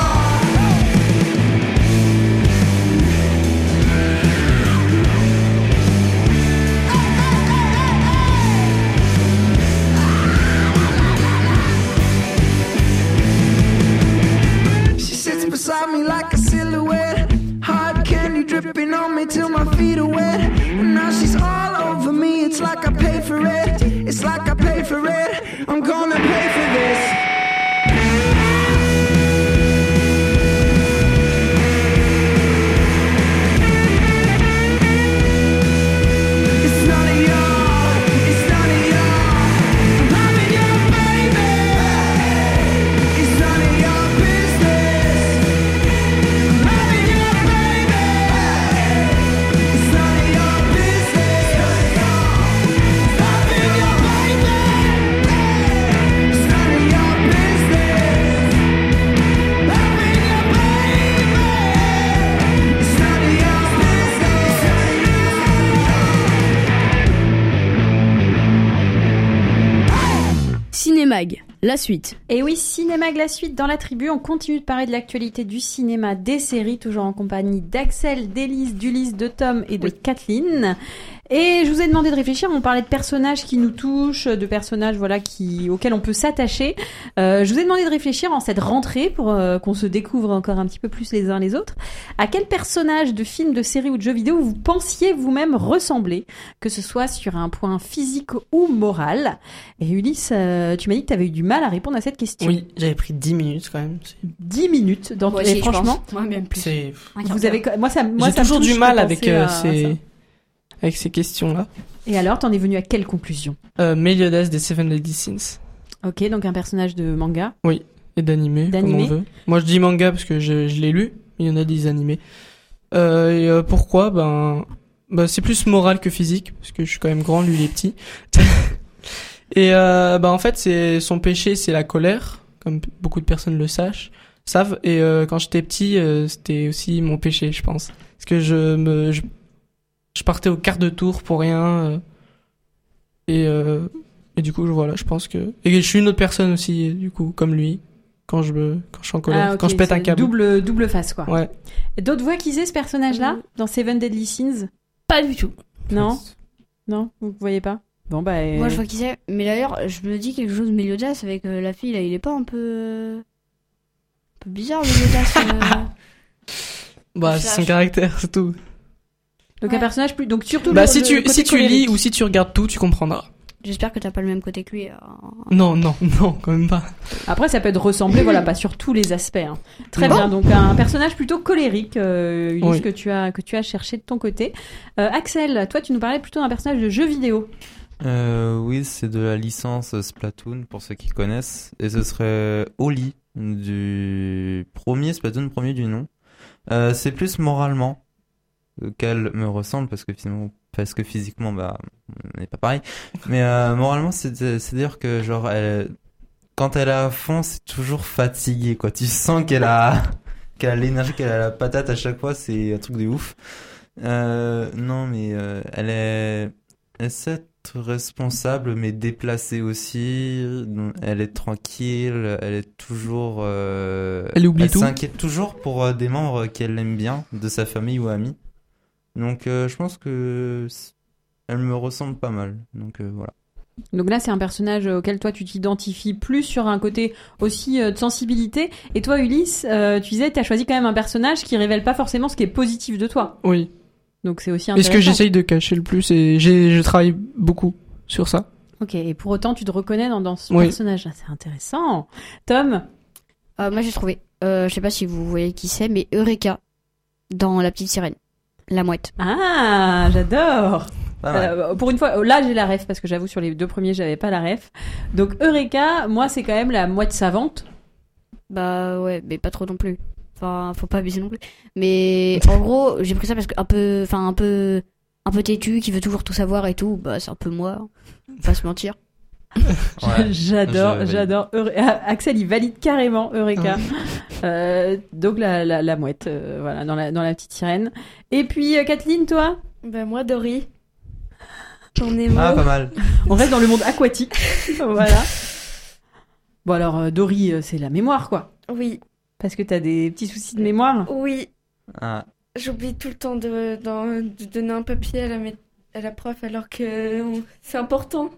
[SPEAKER 21] She sits beside me like a silhouette, hard candy dripping on me till my feet are wet. And now she's all over me, it's like I pay for it. It's like I pay for it, I'm gonna pay for this. It's none of
[SPEAKER 20] Cinémag, la suite.
[SPEAKER 5] Et oui, Cinémag, la suite. Dans la tribu, on continue de parler de l'actualité du cinéma, des séries, toujours en compagnie d'Axel, d'Élise, d'Ulysse, de Tom et de Kathleen. Et je vous ai demandé de réfléchir. On parlait de personnages qui nous touchent, de personnages voilà qui auxquels on peut s'attacher. Euh, je vous ai demandé de réfléchir en cette rentrée pour euh, qu'on se découvre encore un petit peu plus les uns les autres. À quel personnage de film, de série ou de jeu vidéo vous pensiez vous-même ressembler, que ce soit sur un point physique ou moral. Et Ulysse, euh, tu m'as dit que tu avais eu du mal à répondre à cette question.
[SPEAKER 7] Oui, j'avais pris dix minutes quand même. C'est-
[SPEAKER 5] dix minutes dans
[SPEAKER 8] Moi
[SPEAKER 5] et
[SPEAKER 8] aussi, je
[SPEAKER 5] franchement,
[SPEAKER 8] pense. Moi, même plus.
[SPEAKER 7] C'est...
[SPEAKER 8] Un quart
[SPEAKER 5] vous
[SPEAKER 8] d'heure.
[SPEAKER 5] avez moi ça moi
[SPEAKER 7] J'ai
[SPEAKER 5] ça me
[SPEAKER 7] toujours
[SPEAKER 5] touche
[SPEAKER 7] du
[SPEAKER 5] de
[SPEAKER 7] mal avec
[SPEAKER 5] penser
[SPEAKER 7] euh,
[SPEAKER 5] à
[SPEAKER 7] ces...
[SPEAKER 5] ça.
[SPEAKER 7] avec ces questions-là.
[SPEAKER 5] Et alors, t'en es venu à quelle conclusion?
[SPEAKER 7] Euh, Meliodas des Seven Deadly Sins.
[SPEAKER 5] Ok, donc un personnage de manga.
[SPEAKER 7] Oui, et d'animé, comme
[SPEAKER 5] D'animé.
[SPEAKER 7] on veut. Moi je dis manga parce que je, je l'ai lu, mais il y en a des animés. Euh, et euh, pourquoi ben, ben, c'est plus moral que physique, parce que je suis quand même grand, lui il est petit. Et euh, ben, en fait, c'est, son péché c'est la colère, comme beaucoup de personnes le sachent, savent. Et euh, quand j'étais petit, euh, c'était aussi mon péché, je pense. Parce que je me... Je, je partais au quart de tour pour rien. Euh, et... Euh, Et du coup, je- voilà, je pense que... Et je suis une autre personne aussi, du coup, comme lui, quand je, me... quand je suis en colère,
[SPEAKER 5] Ah, ok,
[SPEAKER 7] quand je pète un
[SPEAKER 5] c'est
[SPEAKER 7] câble.
[SPEAKER 5] Double, double face, quoi.
[SPEAKER 7] Ouais.
[SPEAKER 5] Et d'autres voix qui ce personnage-là, dans Seven Deadly Sins?
[SPEAKER 20] Pas du tout.
[SPEAKER 5] Non? Non? Vous voyez pas? Bon, bah... euh,
[SPEAKER 8] Moi, je vois qui c'est. Mais d'ailleurs, je me dis quelque chose de Meliodas avec euh, la fille, là. Il est pas un peu... euh, un peu bizarre, Meliodas. euh...
[SPEAKER 7] Bah, c'est son caractère, c'est tout.
[SPEAKER 5] Donc un personnage plus... Donc surtout
[SPEAKER 7] Bah,
[SPEAKER 5] le-
[SPEAKER 7] si
[SPEAKER 5] le
[SPEAKER 7] tu,
[SPEAKER 5] côté
[SPEAKER 7] si tu lis
[SPEAKER 5] colérique.
[SPEAKER 7] ou si tu regardes tout, tu comprendras.
[SPEAKER 8] J'espère que t'as pas le même côté que lui. euh.
[SPEAKER 7] Non, non, non, quand même pas.
[SPEAKER 5] Après, ça peut être ressemblé, voilà, pas sur tous les aspects. Hein. Très
[SPEAKER 7] Non.
[SPEAKER 5] bien, donc un personnage plutôt colérique, euh, Ulysse,
[SPEAKER 7] Oui.
[SPEAKER 5] que tu as que tu as cherché de ton côté. Euh, Axel, toi, tu nous parlais plutôt d'un personnage de jeu vidéo.
[SPEAKER 6] Euh, oui, c'est de la licence Splatoon, pour ceux qui connaissent. Et ce serait Oli, du premier Splatoon, premier du nom. Euh, c'est plus moralement euh, qu'elle me ressemble, parce que finalement, parce que physiquement, bah, on n'est pas pareil. Mais euh, moralement, c'est, c'est-à-dire que, genre, elle, quand elle est à fond, c'est toujours fatigué, quoi. Tu sens qu'elle a, qu'elle a l'énergie, qu'elle a la patate à chaque fois, c'est un truc de ouf. Euh, non, mais euh, elle est... Elle sait être responsable, mais déplacée aussi. Elle est tranquille, elle est toujours... Euh...
[SPEAKER 7] Elle oublie
[SPEAKER 6] elle
[SPEAKER 7] tout.
[SPEAKER 6] s'inquiète toujours pour euh, des membres qu'elle aime bien, de sa famille ou amis. Donc euh, je pense que c- elle me ressemble pas mal. Donc euh, voilà.
[SPEAKER 5] Donc là, c'est un personnage auquel toi, tu t'identifies plus sur un côté aussi euh, de sensibilité. Et toi, Ulysse, euh, tu disais, tu as choisi quand même un personnage qui révèle pas forcément ce qui est positif de toi.
[SPEAKER 7] Oui.
[SPEAKER 5] Donc c'est aussi
[SPEAKER 7] Et
[SPEAKER 5] intéressant.
[SPEAKER 7] ce que j'essaye de cacher le plus, et j'ai, je travaille beaucoup sur ça.
[SPEAKER 5] Ok, et pour autant, tu te reconnais dans, dans ce
[SPEAKER 7] Oui.
[SPEAKER 5] personnage. Ah, c'est intéressant. Tom?
[SPEAKER 8] Euh, moi, j'ai trouvé. Euh, je sais pas si vous voyez qui c'est, mais Eureka dans La Petite Sirène. La mouette.
[SPEAKER 5] Ah, j'adore.
[SPEAKER 6] Pas mal.
[SPEAKER 5] Euh, pour une fois, là j'ai la ref parce que j'avoue sur les deux premiers j'avais pas la ref. Donc Eureka, moi c'est quand même la mouette savante.
[SPEAKER 8] Bah ouais, mais pas trop non plus. Enfin, faut pas abuser non plus. Mais en gros, j'ai pris ça parce que un peu, enfin un peu, un peu têtu, qui veut toujours tout savoir et tout. Bah c'est un peu moi. Faut pas se mentir.
[SPEAKER 6] Ouais,
[SPEAKER 5] j'adore,
[SPEAKER 6] je valide.
[SPEAKER 5] j'adore. Eure- ah, Axel il valide carrément Eureka. Euh, donc la, la, la mouette, euh, voilà, dans la, dans la petite sirène. Et puis euh, Kathleen, toi?
[SPEAKER 9] Ben moi, Dory. J'en ai
[SPEAKER 6] Ah,
[SPEAKER 9] marre.
[SPEAKER 6] pas mal.
[SPEAKER 5] On reste dans le monde aquatique. Voilà. Bon alors euh, Dory, euh, c'est la mémoire quoi.
[SPEAKER 9] Oui,
[SPEAKER 5] Parce que t'as des petits soucis de mémoire.
[SPEAKER 9] oui.
[SPEAKER 6] Ah.
[SPEAKER 9] J'oublie tout le temps de, d'en- de donner un papier à la, mé- à la prof alors que on- c'est important.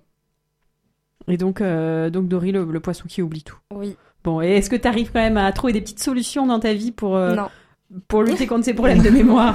[SPEAKER 5] Et donc, euh, donc Dory, le, le poisson qui oublie tout.
[SPEAKER 9] Oui.
[SPEAKER 5] Bon, et est-ce que t'arrives quand même à trouver des petites solutions dans ta vie pour, euh,
[SPEAKER 9] Non.
[SPEAKER 5] pour lutter contre ces problèmes de mémoire?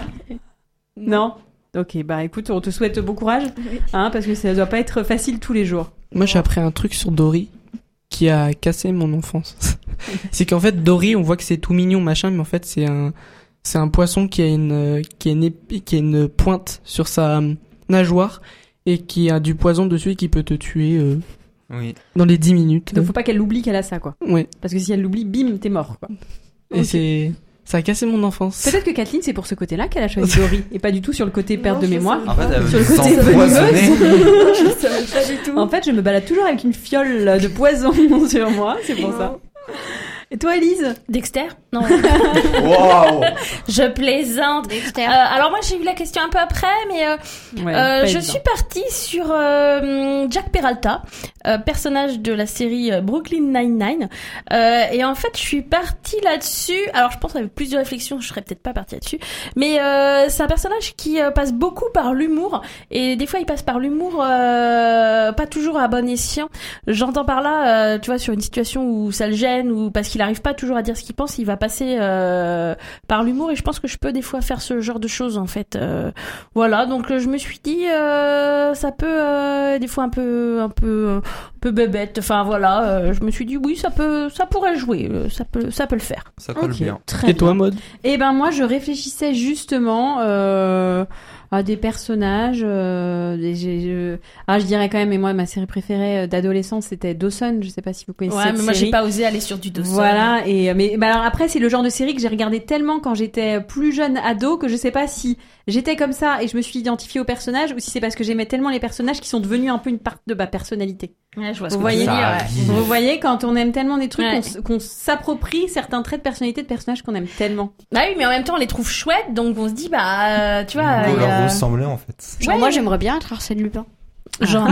[SPEAKER 5] Non. Ok, bah écoute, on te souhaite bon courage,
[SPEAKER 9] Oui.
[SPEAKER 5] hein, parce que ça doit pas être facile tous les jours.
[SPEAKER 7] Moi, j'ai appris un truc sur Dory qui a cassé mon enfance. C'est qu'en fait, Dory, on voit que c'est tout mignon, machin, mais en fait, c'est un, c'est un poisson qui a une, qui a une, épi- qui a une pointe sur sa euh, nageoire et qui a du poison dessus et qui peut te tuer euh,
[SPEAKER 6] Oui.
[SPEAKER 7] dans les dix minutes.
[SPEAKER 5] Donc faut pas qu'elle l'oublie qu'elle a ça, quoi.
[SPEAKER 7] Ouais.
[SPEAKER 5] Parce que si elle l'oublie, bim, t'es mort, quoi.
[SPEAKER 7] Et
[SPEAKER 5] Ok.
[SPEAKER 7] c'est, ça a cassé mon enfance.
[SPEAKER 5] Peut-être que Kathleen, c'est pour ce côté-là qu'elle a choisi Dory, et pas du tout sur le côté perte
[SPEAKER 9] Non,
[SPEAKER 5] de
[SPEAKER 9] je
[SPEAKER 5] mémoire.
[SPEAKER 9] sais
[SPEAKER 6] En fait, elle
[SPEAKER 5] Sur le
[SPEAKER 6] veut
[SPEAKER 5] côté
[SPEAKER 6] s'empoisonner.
[SPEAKER 5] venimeuse.
[SPEAKER 9] Je savais pas du tout.
[SPEAKER 5] En fait, je me balade toujours avec une fiole de poison sur moi, c'est pour ça. Et toi, Elise?
[SPEAKER 20] Dexter? Non.
[SPEAKER 6] Waouh.
[SPEAKER 20] Je plaisante.
[SPEAKER 8] Dexter.
[SPEAKER 20] Euh, alors moi j'ai eu la question un peu après, mais euh,
[SPEAKER 5] Ouais,
[SPEAKER 20] euh,
[SPEAKER 5] pas
[SPEAKER 20] je
[SPEAKER 5] évident.
[SPEAKER 20] suis partie sur euh, Jack Peralta, euh, personnage de la série euh, Brooklyn Nine-Nine. Euh, et en fait je suis partie là-dessus. Alors je pense avec plus de réflexion, je serais peut-être pas partie là-dessus. Mais euh, c'est un personnage qui euh, passe beaucoup par l'humour. Et des fois il passe par l'humour euh, pas toujours à bon escient. J'entends par là, euh, tu vois, sur une situation où ça le gêne ou parce qu'il arrive pas toujours à dire ce qu'il pense, il va passer euh, par l'humour et je pense que je peux des fois faire ce genre de choses en fait. Euh, voilà, donc euh, je me suis dit euh, ça peut euh, des fois un peu un peu un peu bébête. Enfin voilà, euh, je me suis dit oui, ça peut ça pourrait jouer, euh, ça peut ça peut le faire.
[SPEAKER 6] Ça colle
[SPEAKER 5] Ok,
[SPEAKER 6] bien.
[SPEAKER 5] très
[SPEAKER 7] Et toi,
[SPEAKER 5] bien.
[SPEAKER 7] Maud?
[SPEAKER 5] Eh ben moi, je réfléchissais justement euh, à des personnages. Euh, des, j'ai- je... Ah, je dirais quand même, et moi, ma série préférée euh, d'adolescence, c'était Dawson. Je sais pas si vous connaissez
[SPEAKER 20] Ouais,
[SPEAKER 5] cette
[SPEAKER 20] mais moi j'ai
[SPEAKER 5] série.
[SPEAKER 20] pas osé aller sur du Dawson.
[SPEAKER 5] Voilà, et mais bah alors après c'est le genre de série que j'ai regardé tellement quand j'étais plus jeune ado que je sais pas si j'étais comme ça et je me suis identifiée aux personnages ou si c'est parce que j'aimais tellement les personnages qui sont devenus un peu une part de ma personnalité.
[SPEAKER 20] Ouais, je vois ce
[SPEAKER 5] Vous
[SPEAKER 20] que tu
[SPEAKER 5] voyez,
[SPEAKER 20] veux dire, ouais.
[SPEAKER 5] vous voyez quand on aime tellement des trucs
[SPEAKER 20] Ouais.
[SPEAKER 5] qu'on s- qu'on s'approprie certains traits de personnalité de personnages qu'on aime tellement.
[SPEAKER 20] Bah oui, mais en même temps on les trouve chouettes, donc on se dit bah euh, tu vois.
[SPEAKER 6] Vous
[SPEAKER 20] il y a-
[SPEAKER 6] leur ressemblez en fait.
[SPEAKER 8] Genre,
[SPEAKER 20] Ouais.
[SPEAKER 8] moi, j'aimerais bien être Arsène Lupin.
[SPEAKER 20] Genre.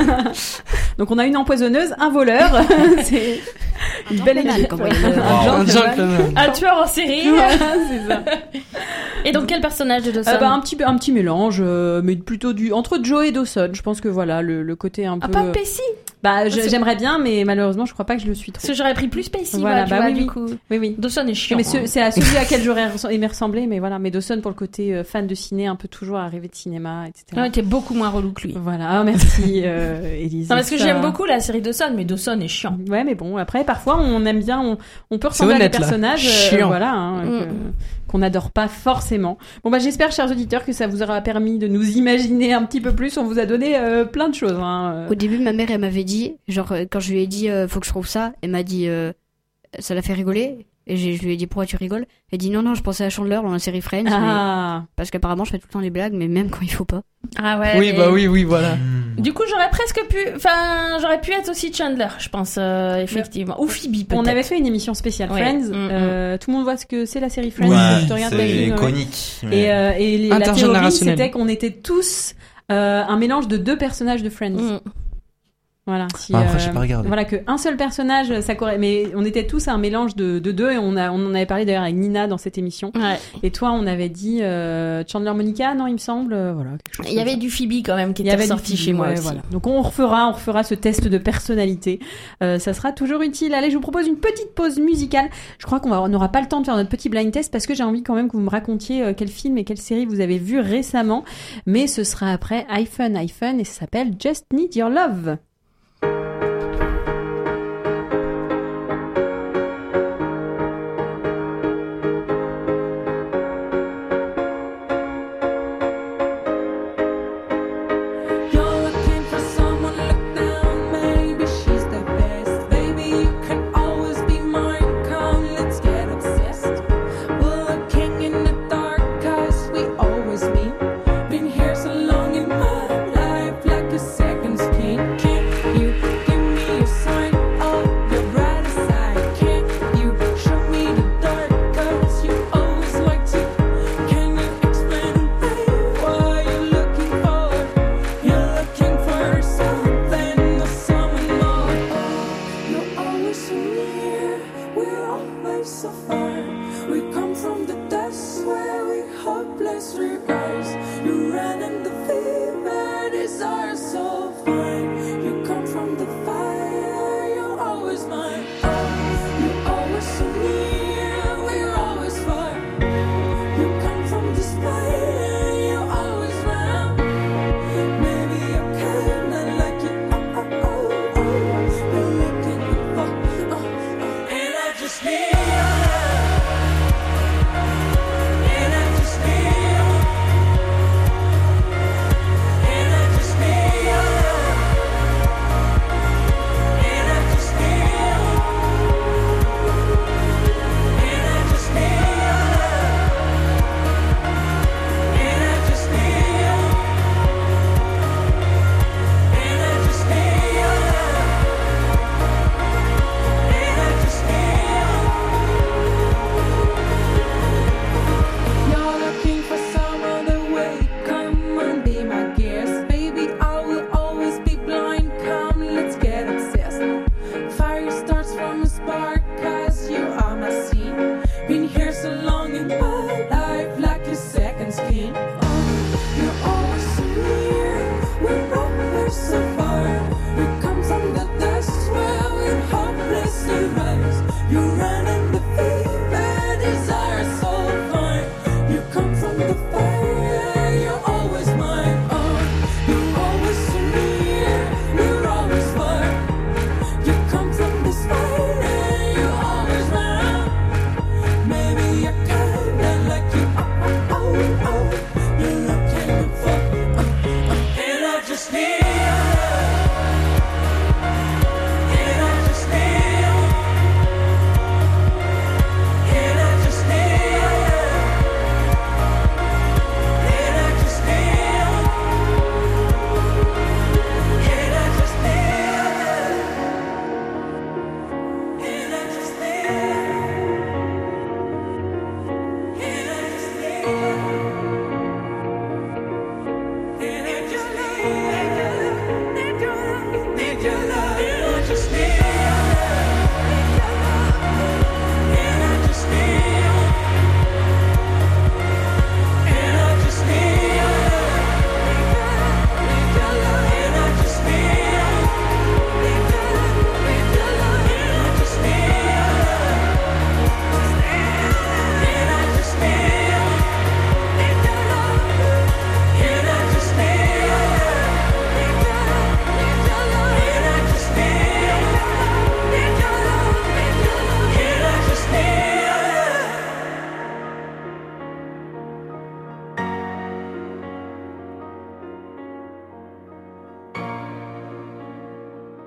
[SPEAKER 5] Donc on a une empoisonneuse, un voleur, c'est une belle
[SPEAKER 8] gentleman,
[SPEAKER 5] équipe.
[SPEAKER 8] comme on dit.
[SPEAKER 7] Un gentleman.
[SPEAKER 20] Un tueur en série.
[SPEAKER 5] Voilà, c'est ça.
[SPEAKER 20] Et donc quel personnage de Dawson?
[SPEAKER 5] Euh, bah, un petit un petit mélange, euh, mais plutôt du entre Joe et Dawson. Je pense que voilà le, le côté un
[SPEAKER 20] Ah,
[SPEAKER 5] peu.
[SPEAKER 20] pas Pacey.
[SPEAKER 5] Bah je-
[SPEAKER 20] Parce que-
[SPEAKER 5] j'aimerais bien, mais malheureusement je crois pas que je le suis trop.
[SPEAKER 20] Parce que j'aurais pris plus Pacey,
[SPEAKER 5] Voilà,
[SPEAKER 20] voilà, tu
[SPEAKER 5] bah
[SPEAKER 20] vois,
[SPEAKER 5] oui,
[SPEAKER 20] du
[SPEAKER 5] oui.
[SPEAKER 20] coup.
[SPEAKER 5] Oui oui.
[SPEAKER 20] Dawson est chiant.
[SPEAKER 5] Mais ce-
[SPEAKER 20] hein.
[SPEAKER 5] c'est à celui à quel j'aurais res- aimé ressembler, mais voilà. Mais Dawson pour le côté euh, fan de ciné, un peu toujours arrivé de cinéma, et cetera.
[SPEAKER 20] Ouais, t'es beaucoup moins relou que lui.
[SPEAKER 5] Voilà, ah, merci euh, Élise.
[SPEAKER 20] Non, parce que
[SPEAKER 5] Ça-
[SPEAKER 20] j'aime beaucoup la série Dawson, mais Dawson est chiant.
[SPEAKER 5] Ouais, mais bon, après, parfois, on aime bien, on, on peut ressembler
[SPEAKER 7] honnête,
[SPEAKER 5] à des
[SPEAKER 7] là.
[SPEAKER 5] personnages, euh,
[SPEAKER 7] Chiant.
[SPEAKER 5] voilà, hein,
[SPEAKER 20] Mm.
[SPEAKER 5] que- qu'on n'adore pas forcément. Bon, bah, j'espère, chers auditeurs, que ça vous aura permis de nous imaginer un petit peu plus. On vous a donné euh, plein de choses. Hein. euh.
[SPEAKER 8] Au début, ma mère, elle m'avait dit, genre, euh, quand je lui ai dit, euh, faut que je trouve ça, elle m'a dit, euh, ça l'a fait rigoler. Et j'ai- je lui ai dit, pourquoi tu rigoles? Elle dit, non, non, je pensais à Chandler dans la série Friends. mais-
[SPEAKER 5] Ah,
[SPEAKER 8] Parce qu'apparemment, je fais tout le temps des blagues, mais même quand il faut pas.
[SPEAKER 20] Ah ouais.
[SPEAKER 7] Oui,
[SPEAKER 20] mais-
[SPEAKER 7] bah oui, oui, voilà.
[SPEAKER 20] Du coup, j'aurais presque pu, enfin, j'aurais pu être aussi Chandler, je pense, euh, effectivement. Ou Phoebe, peut-être.
[SPEAKER 5] on avait fait une émission spéciale
[SPEAKER 20] Ouais.
[SPEAKER 5] Friends.
[SPEAKER 20] Mm,
[SPEAKER 5] euh, Tout le monde voit ce que c'est la série Friends.
[SPEAKER 6] Ouais,
[SPEAKER 5] Je te regarde,
[SPEAKER 6] c'est
[SPEAKER 5] David, ouais.
[SPEAKER 6] iconique.
[SPEAKER 5] Et,
[SPEAKER 6] mais-
[SPEAKER 5] euh, et les- la théorie,
[SPEAKER 7] Intergénérationnel.
[SPEAKER 5] c'était qu'on était tous euh, un mélange de deux personnages de Friends.
[SPEAKER 20] Mm.
[SPEAKER 5] Voilà. Si,
[SPEAKER 6] Ah, après,
[SPEAKER 5] euh,
[SPEAKER 6] j'ai pas regardé.
[SPEAKER 5] Voilà, que un seul personnage, ça correspond. Mais on était tous un mélange de, de deux et on a, on en avait parlé d'ailleurs avec Nina dans cette émission.
[SPEAKER 20] Ouais.
[SPEAKER 5] Et toi, on avait dit euh, Chandler Monica, non, il me semble. euh, voilà. quelque chose
[SPEAKER 20] Il y
[SPEAKER 5] comme
[SPEAKER 20] avait
[SPEAKER 5] ça.
[SPEAKER 20] du Phoebe quand même qui
[SPEAKER 5] Il y
[SPEAKER 20] était
[SPEAKER 5] avait du
[SPEAKER 20] sorti
[SPEAKER 5] Phoebe,
[SPEAKER 20] chez moi
[SPEAKER 5] ouais,
[SPEAKER 20] aussi.
[SPEAKER 5] voilà. Donc on refera, on refera ce test de personnalité. Euh, ça sera toujours utile. Allez, je vous propose une petite pause musicale. Je crois qu'on va- on n'aura pas le temps de faire notre petit blind test parce que j'ai envie quand même que vous me racontiez euh, quel film et quelle série vous avez vu récemment. Mais ce sera après iPhone, iPhone et ça s'appelle Just Need Your Love.
[SPEAKER 21] You're looking for someone, look down, maybe she's the best. Baby, you can always be mine, come, let's get obsessed. We're looking in the dark, cause we always meet. Been here so long in my life, like a second skin. Can't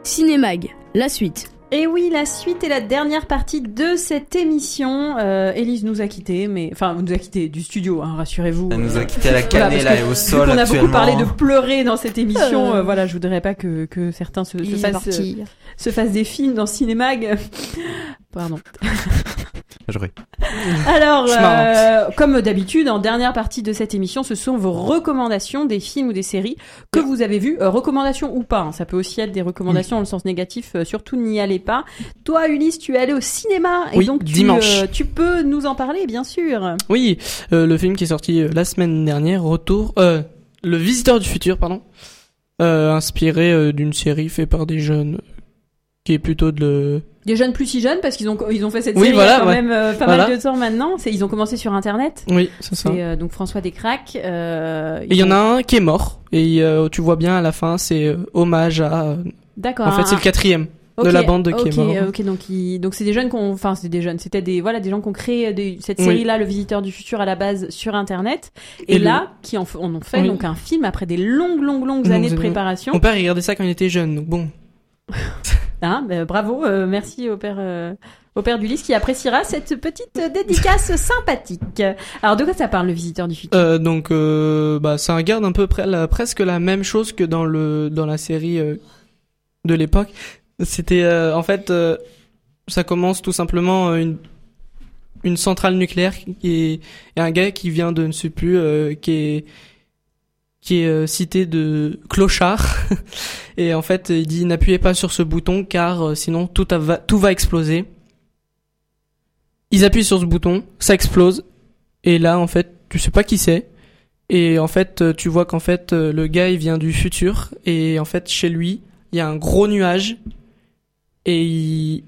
[SPEAKER 20] Cinémag, la suite.
[SPEAKER 5] Et oui, la suite et la dernière partie de cette émission. Euh, Élise nous a quittés, mais enfin nous a quittés du studio, hein, rassurez-vous.
[SPEAKER 6] Elle nous a
[SPEAKER 5] Euh,
[SPEAKER 6] quittés à la
[SPEAKER 5] voilà,
[SPEAKER 6] cannelle,
[SPEAKER 5] parce
[SPEAKER 6] là,
[SPEAKER 5] que
[SPEAKER 6] et au
[SPEAKER 5] vu
[SPEAKER 6] sol
[SPEAKER 5] qu'on a
[SPEAKER 6] actuellement.
[SPEAKER 5] beaucoup parlé de pleurer dans cette émission.
[SPEAKER 20] Euh.
[SPEAKER 5] euh, voilà, je voudrais pas que que certains se, se
[SPEAKER 8] Il est
[SPEAKER 5] fassent
[SPEAKER 8] parti.
[SPEAKER 5] euh, se fassent des films dans Cinémag. Pardon.
[SPEAKER 6] Jouer.
[SPEAKER 5] Alors,
[SPEAKER 6] C'est marrant.
[SPEAKER 5] euh, comme d'habitude, en dernière partie de cette émission, ce sont vos recommandations des films ou des séries que vous avez vus, euh, recommandations ou pas. Hein, ça peut aussi être des recommandations dans le sens négatif. Euh, surtout, n'y allez pas. Toi, Ulysse, tu es allé au cinéma et
[SPEAKER 7] Oui,
[SPEAKER 5] donc tu,
[SPEAKER 7] dimanche.
[SPEAKER 5] euh, tu peux nous en parler, bien sûr.
[SPEAKER 7] Oui, euh, le film qui est sorti euh, la semaine dernière, Retour, euh, Le Visiteur du Futur, pardon, euh, inspiré euh, d'une série faite par des jeunes, euh, qui est plutôt de le...
[SPEAKER 5] Des jeunes plus si jeunes parce qu'ils ont ils ont fait cette
[SPEAKER 7] Oui,
[SPEAKER 5] série
[SPEAKER 7] voilà,
[SPEAKER 5] il y a quand
[SPEAKER 7] ouais.
[SPEAKER 5] même euh, pas
[SPEAKER 7] Voilà.
[SPEAKER 5] mal de temps maintenant. C'est ils ont commencé sur Internet.
[SPEAKER 7] Oui, c'est ça.
[SPEAKER 5] C'est euh, donc François Descraques. Euh,
[SPEAKER 7] Et il y en a un qui est mort, et euh, tu vois bien à la fin, c'est euh, hommage à... euh,
[SPEAKER 5] D'accord.
[SPEAKER 7] En fait, c'est le quatrième
[SPEAKER 5] Ok,
[SPEAKER 7] de la bande qui
[SPEAKER 5] ok,
[SPEAKER 7] est mort.
[SPEAKER 5] Ok, donc ils, donc c'est des jeunes qu'on, enfin c'est des jeunes, c'était des voilà des gens qui ont créé des, cette
[SPEAKER 7] Oui.
[SPEAKER 5] série-là, Le Visiteur du Futur à la base sur Internet, et,
[SPEAKER 7] Et
[SPEAKER 5] là
[SPEAKER 7] le-
[SPEAKER 5] qui en, f- en ont fait
[SPEAKER 7] Oui.
[SPEAKER 5] donc un film après des longues longues longues
[SPEAKER 7] Donc,
[SPEAKER 5] années de
[SPEAKER 7] c'est-
[SPEAKER 5] préparation.
[SPEAKER 7] Mon père, il regardait ça quand il était jeune, donc bon.
[SPEAKER 5] Hein, bah, bravo, euh, merci au père euh, au père d'Ulysse qui appréciera cette petite euh, dédicace sympathique. Alors de quoi ça parle, Le Visiteur du Futur?
[SPEAKER 7] Euh, donc, euh, bah, ça regarde un peu près la- presque la même chose que dans le dans la série euh, de l'époque. C'était euh, en fait, euh, ça commence tout simplement euh, une une centrale nucléaire qui est et un gars qui vient de ne sais plus euh, qui est qui est euh, cité de clochard et en fait il dit n'appuyez pas sur ce bouton car euh, sinon tout a- va tout va exploser. Ils appuient sur ce bouton, ça explose et là en fait tu sais pas qui c'est et en fait euh, tu vois qu'en fait euh, le gars il vient du futur et en fait chez lui il y a un gros nuage et il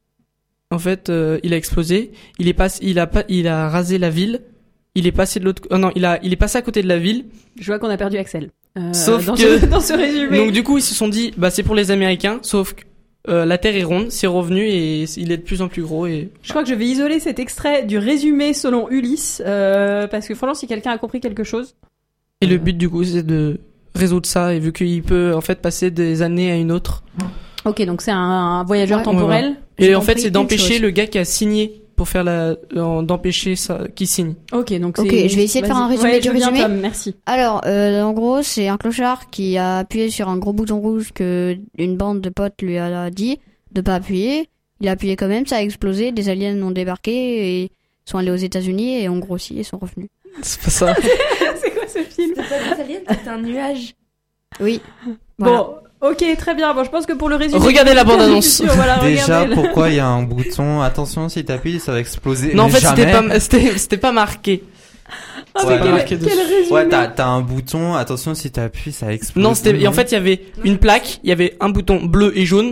[SPEAKER 7] en fait euh, il a explosé, il est passé il a pas il a rasé la ville. Il est passé de l'autre oh non, il a il est passé à côté de la ville.
[SPEAKER 5] Je vois qu'on a perdu Axel. Euh,
[SPEAKER 7] Sauf
[SPEAKER 5] dans
[SPEAKER 7] que
[SPEAKER 5] ce, dans ce résumé.
[SPEAKER 7] donc du coup ils se sont dit bah c'est pour les Américains, sauf que euh, la Terre est ronde, c'est revenu et il est de plus en plus gros et
[SPEAKER 5] Je crois que je vais isoler cet extrait du résumé selon Ulysse euh, parce que franchement si quelqu'un a compris quelque chose.
[SPEAKER 7] et le but du coup c'est de résoudre ça et vu qu'il peut en fait passer des années à une autre.
[SPEAKER 5] Ok, donc c'est un, un voyageur
[SPEAKER 7] Ouais,
[SPEAKER 5] temporel.
[SPEAKER 7] voilà.
[SPEAKER 5] J'ai
[SPEAKER 7] Et en fait
[SPEAKER 5] compris
[SPEAKER 7] c'est
[SPEAKER 5] une
[SPEAKER 7] d'empêcher
[SPEAKER 5] chose.
[SPEAKER 7] le gars qui a signé pour faire la euh, d'empêcher ça qui signe.
[SPEAKER 5] Ok, donc
[SPEAKER 8] Ok,
[SPEAKER 5] c'est.
[SPEAKER 8] je vais essayer de faire
[SPEAKER 5] Vas-y.
[SPEAKER 8] un résumé
[SPEAKER 5] Ouais,
[SPEAKER 8] du
[SPEAKER 5] je veux bien,
[SPEAKER 8] résumé.
[SPEAKER 5] Tom, merci.
[SPEAKER 8] Alors, euh, en gros, c'est un clochard qui a appuyé sur un gros bouton rouge que une bande de potes lui a dit de pas appuyer. Il a appuyé quand même, ça a explosé, des aliens ont débarqué et sont allés aux États-Unis et ont grossi et sont revenus.
[SPEAKER 7] C'est pas ça.
[SPEAKER 5] C'est quoi ce film?
[SPEAKER 9] C'était pas des aliens, c'était un nuage.
[SPEAKER 8] Oui. Voilà.
[SPEAKER 5] Bon, ok, très bien. Bon, je pense que pour le résumé.
[SPEAKER 7] Regardez la bande-annonce.
[SPEAKER 5] Voilà,
[SPEAKER 6] Déjà,
[SPEAKER 5] regardez.
[SPEAKER 6] pourquoi il y a un bouton attention si t'appuies ça va exploser.
[SPEAKER 7] Non en
[SPEAKER 6] Mais
[SPEAKER 7] fait c'était
[SPEAKER 6] jamais.
[SPEAKER 7] pas c'était c'était pas marqué.
[SPEAKER 5] Ah,
[SPEAKER 6] Ouais,
[SPEAKER 5] mais quel,
[SPEAKER 7] marqué
[SPEAKER 5] quel
[SPEAKER 7] dessus.
[SPEAKER 5] résumé.
[SPEAKER 6] Ouais, t'as t'as un bouton, attention si t'appuies ça explose.
[SPEAKER 7] Non, c'était et en fait il y avait une plaque, il y avait un bouton bleu et jaune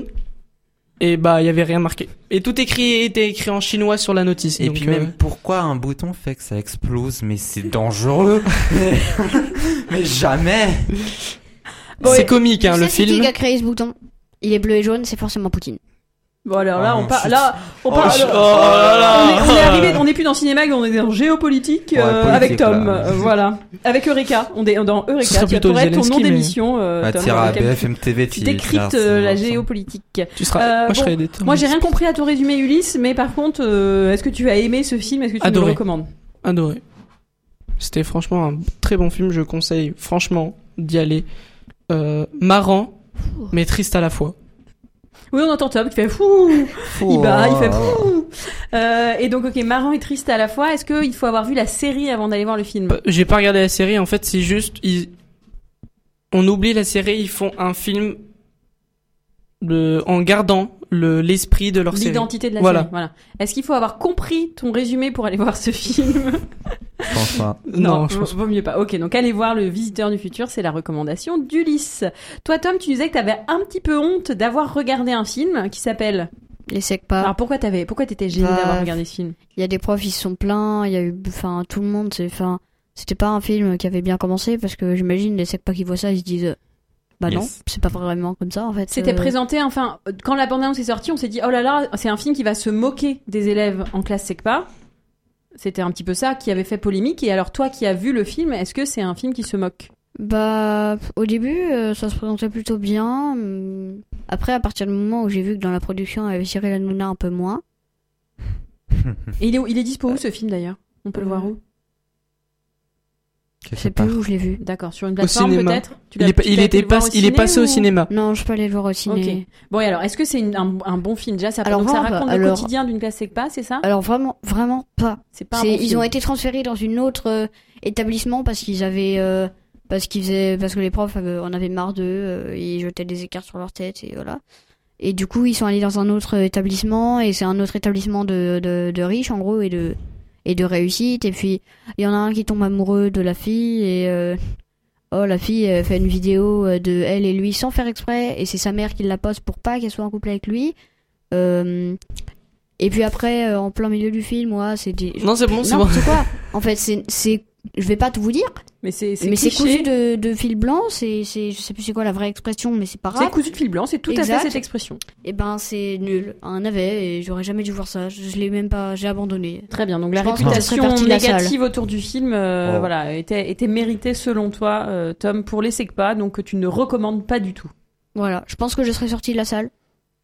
[SPEAKER 7] et bah il y avait rien marqué. Et tout écrit était écrit en chinois sur la notice.
[SPEAKER 6] Et
[SPEAKER 7] donc,
[SPEAKER 6] puis
[SPEAKER 7] euh,
[SPEAKER 6] même pourquoi un bouton fait que ça explose, mais c'est dangereux. mais... mais jamais.
[SPEAKER 7] c'est comique hein
[SPEAKER 8] Tu
[SPEAKER 7] le
[SPEAKER 8] sais, c'est
[SPEAKER 7] film.
[SPEAKER 8] qui a créé ce bouton? Il est bleu et jaune, c'est forcément Poutine.
[SPEAKER 5] Bon alors là,
[SPEAKER 6] Oh,
[SPEAKER 5] on part.
[SPEAKER 6] chut.
[SPEAKER 5] Là, on
[SPEAKER 6] Oh,
[SPEAKER 5] part.
[SPEAKER 6] chut.
[SPEAKER 5] alors,
[SPEAKER 6] Oh là là.
[SPEAKER 5] on, est, on est arrivé. On n'est plus dans Cinémag, on est dans géopolitique
[SPEAKER 6] Ouais,
[SPEAKER 5] euh,
[SPEAKER 6] politique,
[SPEAKER 5] avec Tom.
[SPEAKER 6] là.
[SPEAKER 5] euh, voilà, avec Eureka. On est dans
[SPEAKER 7] Ce
[SPEAKER 5] Eureka.
[SPEAKER 7] serait
[SPEAKER 5] Tu
[SPEAKER 7] plutôt
[SPEAKER 5] pourrais être ton
[SPEAKER 7] Zelensky,
[SPEAKER 5] nom
[SPEAKER 7] mais-
[SPEAKER 5] d'émission. Euh,
[SPEAKER 6] Bah,
[SPEAKER 5] Tom,
[SPEAKER 6] tire
[SPEAKER 5] dans
[SPEAKER 6] à
[SPEAKER 5] lequel
[SPEAKER 6] B F M T V,
[SPEAKER 5] Tu
[SPEAKER 6] tu
[SPEAKER 5] décryptes euh, la géopolitique.
[SPEAKER 7] Tu seras
[SPEAKER 5] Euh,
[SPEAKER 7] moi je
[SPEAKER 5] bon,
[SPEAKER 7] serais des
[SPEAKER 5] Moi, j'ai rien compris à ton résumé, Ulysse, mais par contre, euh, est-ce que tu as aimé ce film? Est-ce que tu me
[SPEAKER 7] Adoré.
[SPEAKER 5] le recommandes?
[SPEAKER 7] Adoré. C'était franchement un très bon film, je conseille franchement d'y aller. Euh, marrant, mais triste à la fois.
[SPEAKER 5] Oui, on entend Tom qui fait fou. Il bat, il fait fou. Euh, et donc, ok, marrant et triste à la fois. Est-ce qu'il faut avoir vu la série avant d'aller voir le film?
[SPEAKER 7] Euh, J'ai pas regardé la série, en fait c'est juste ils... on oublie la série, ils font un film de... en gardant le l'esprit de leur série.
[SPEAKER 5] L'identité de la
[SPEAKER 7] voilà.
[SPEAKER 5] série. Voilà. Est-ce qu'il faut avoir compris ton résumé pour aller voir ce film?
[SPEAKER 6] Je pense pas.
[SPEAKER 7] Non, je pense
[SPEAKER 5] vaut mieux pas. Ok, donc allez voir Le Visiteur du Futur, c'est la recommandation d'Ulysse. Toi, Tom, tu disais que t'avais un petit peu honte d'avoir regardé un film qui s'appelle...
[SPEAKER 8] Les Secpa.
[SPEAKER 5] Alors pourquoi t'avais, pourquoi t'étais gêné
[SPEAKER 8] Bah,
[SPEAKER 5] d'avoir regardé ce film?
[SPEAKER 8] Il y a des profs, ils se sont plaints, il y a eu, enfin, tout le monde, c'est, enfin, c'était pas un film qui avait bien commencé parce que j'imagine les Secpa qui voient ça, ils se disent, euh, bah non,
[SPEAKER 6] Yes.
[SPEAKER 8] c'est pas vraiment comme ça en fait.
[SPEAKER 5] C'était
[SPEAKER 8] Euh,
[SPEAKER 5] présenté, enfin, quand la bande-annonce est sortie, on s'est dit, oh là là, c'est un film qui va se moquer des élèves en classe SECPA. C'était un petit peu ça qui avait fait polémique. Et alors, toi qui as vu le film, est-ce que c'est un film qui se moque?
[SPEAKER 8] Bah, au début, euh, ça se présentait plutôt bien. hum, Après, à partir du moment où j'ai vu que dans la production, il y avait Cyril Hanouna un peu moins.
[SPEAKER 5] Et il est, où- il est dispo où ce film d'ailleurs? On peut le voir où?
[SPEAKER 8] Je sais plus où je l'ai vu.
[SPEAKER 5] D'accord, sur une
[SPEAKER 7] Au
[SPEAKER 5] plateforme
[SPEAKER 7] cinéma.
[SPEAKER 5] peut-être? Tu
[SPEAKER 7] Il
[SPEAKER 5] l'as-
[SPEAKER 7] est pas-
[SPEAKER 5] tu
[SPEAKER 7] il
[SPEAKER 5] l'as
[SPEAKER 7] était
[SPEAKER 5] été le
[SPEAKER 7] pas-
[SPEAKER 5] voir au
[SPEAKER 7] il est
[SPEAKER 5] ciné,
[SPEAKER 7] passé au
[SPEAKER 5] ou-
[SPEAKER 7] cinéma.
[SPEAKER 8] Non, je peux aller le voir au ciné.
[SPEAKER 5] Ok. Bon, et alors, est-ce que c'est une- un, un bon film déjà? Ça,
[SPEAKER 8] Alors,
[SPEAKER 5] donc, ça
[SPEAKER 8] vraiment,
[SPEAKER 5] raconte
[SPEAKER 8] alors-
[SPEAKER 5] le quotidien d'une classe SECPA, c'est ça?
[SPEAKER 8] Alors vraiment, vraiment pas.
[SPEAKER 5] C'est pas un
[SPEAKER 8] C'est-
[SPEAKER 5] bon
[SPEAKER 8] ils
[SPEAKER 5] film.
[SPEAKER 8] ont été transférés dans une autre euh, établissement parce qu'ils avaient, euh, parce qu'ils faisaient, parce que les profs avaient- en avaient marre d'eux, euh, ils jetaient des écarts sur leur tête et voilà. Et du coup, ils sont allés dans un autre établissement et c'est un autre établissement de, de, de riches en gros et de et de réussite. Et puis il y en a un qui tombe amoureux de la fille et euh, oh la fille euh, fait une vidéo euh, de elle et lui sans faire exprès et c'est sa mère qui la poste pour pas qu'elle soit en couple avec lui. Euh, et puis après, euh, en plein milieu du film, moi, c'est des...
[SPEAKER 7] Non, c'est bon, c'est
[SPEAKER 8] N'importe
[SPEAKER 7] bon.
[SPEAKER 8] quoi. En fait, c'est, c'est, je vais pas tout vous dire.
[SPEAKER 5] Mais c'est, c'est
[SPEAKER 8] mais c'est
[SPEAKER 5] cliché.
[SPEAKER 8] cousu de, de fil blanc. C'est, c'est, je sais plus c'est quoi la vraie expression, mais c'est pas grave.
[SPEAKER 5] C'est cousu de fil blanc, c'est tout à
[SPEAKER 8] Exact.
[SPEAKER 5] fait cette expression.
[SPEAKER 8] Et ben, c'est nul. Un navet et j'aurais jamais dû voir ça. Je, je l'ai même pas, j'ai abandonné.
[SPEAKER 5] Très bien, donc la
[SPEAKER 8] Je pense que ça serait
[SPEAKER 5] réputation
[SPEAKER 8] parti de la salle.
[SPEAKER 5] négative autour du film, euh,
[SPEAKER 6] Oh.
[SPEAKER 5] voilà, était, était méritée selon toi, euh, Tom, pour les SECPA, donc que tu ne recommandes pas du tout.
[SPEAKER 8] Voilà. Je pense que je serais sortie de la salle.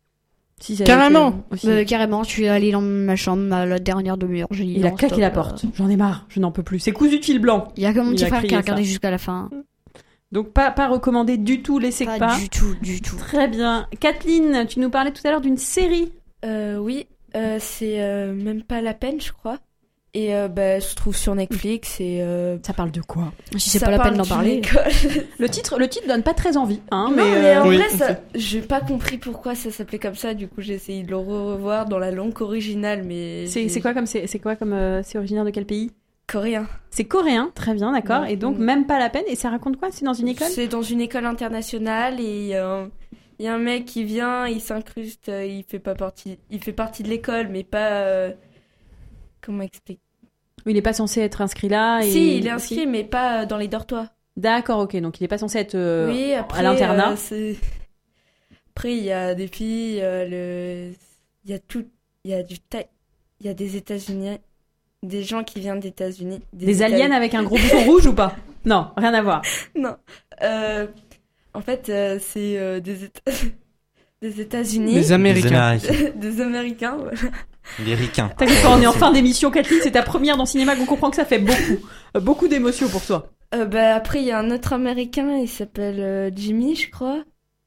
[SPEAKER 5] Si ça avait
[SPEAKER 7] Carrément.
[SPEAKER 5] été, euh, aussi.
[SPEAKER 8] Euh, carrément, je suis allée dans ma chambre à la dernière demi-heure. J'ai dit
[SPEAKER 5] Il a
[SPEAKER 8] non,
[SPEAKER 5] claqué
[SPEAKER 8] stop,
[SPEAKER 5] la
[SPEAKER 8] euh,
[SPEAKER 5] porte. J'en ai marre, je n'en peux plus. C'est cousu de fil blanc.
[SPEAKER 8] Il y a que mon
[SPEAKER 5] Il
[SPEAKER 8] petit
[SPEAKER 5] a
[SPEAKER 8] frère qui
[SPEAKER 5] crié
[SPEAKER 8] a regardé
[SPEAKER 5] ça.
[SPEAKER 8] jusqu'à la fin.
[SPEAKER 5] Donc pas, pas recommandé du tout les SECPA.
[SPEAKER 8] Pas du tout, du tout.
[SPEAKER 5] Très bien. Kathleen, tu nous parlais tout à l'heure d'une série.
[SPEAKER 9] Euh, oui, euh, c'est euh, même pas la peine, je crois. Et euh, bah, se trouve sur Netflix et euh,
[SPEAKER 5] Ça parle de quoi?
[SPEAKER 8] Si c'est
[SPEAKER 9] ça
[SPEAKER 8] pas la
[SPEAKER 9] parle
[SPEAKER 8] peine d'en
[SPEAKER 9] d'une
[SPEAKER 8] parler.
[SPEAKER 9] école.
[SPEAKER 5] Le titre, le titre donne pas très envie, hein,
[SPEAKER 9] Non,
[SPEAKER 5] mais,
[SPEAKER 9] mais,
[SPEAKER 5] euh,
[SPEAKER 9] en
[SPEAKER 7] oui.
[SPEAKER 9] vrai, ça, j'ai pas compris pourquoi ça s'appelait comme ça. Du coup, j'ai essayé de le revoir dans la langue originale, mais
[SPEAKER 5] c'est,
[SPEAKER 9] j'ai-
[SPEAKER 5] c'est quoi comme c'est, c'est quoi comme euh, c'est originaire de quel pays?
[SPEAKER 9] coréen.
[SPEAKER 5] C'est coréen, très bien, d'accord.
[SPEAKER 9] Ouais.
[SPEAKER 5] Et donc même pas la peine. Et ça raconte quoi? C'est dans une école?
[SPEAKER 9] C'est dans une école internationale et il y a un, il y a un mec qui vient, il s'incruste, euh, il fait pas partie, il fait partie de l'école, mais pas. euh, Comment expliquer?
[SPEAKER 5] Il est pas censé être inscrit là. Et...
[SPEAKER 9] Si, il est inscrit, mais pas euh, dans les dortoirs.
[SPEAKER 5] D'accord, ok. Donc il est pas censé être euh,
[SPEAKER 9] Oui, après,
[SPEAKER 5] à l'internat.
[SPEAKER 9] euh, c'est- Après, il y a des filles, euh, le... il y a tout, il y a du ta... il y a des États-Unis, des gens qui viennent des États-Unis,
[SPEAKER 5] Des
[SPEAKER 9] Éta-
[SPEAKER 5] aliens avec un gros bouton rouge ou pas? Non, rien à voir.
[SPEAKER 9] Non, euh, en fait, euh, c'est euh, des Éta- des États-Unis,
[SPEAKER 7] Des Américains.
[SPEAKER 6] Des Américains.
[SPEAKER 9] des Américains, voilà.
[SPEAKER 6] Les ricains.
[SPEAKER 5] T'inquiète pas, on est en fin d'émission, Kathleen. C'est ta première dans le cinéma, qu'on comprend que ça fait beaucoup, euh, beaucoup d'émotions pour toi.
[SPEAKER 9] Euh, bah, après, il y a un autre Américain, il s'appelle euh, Jimmy, je crois.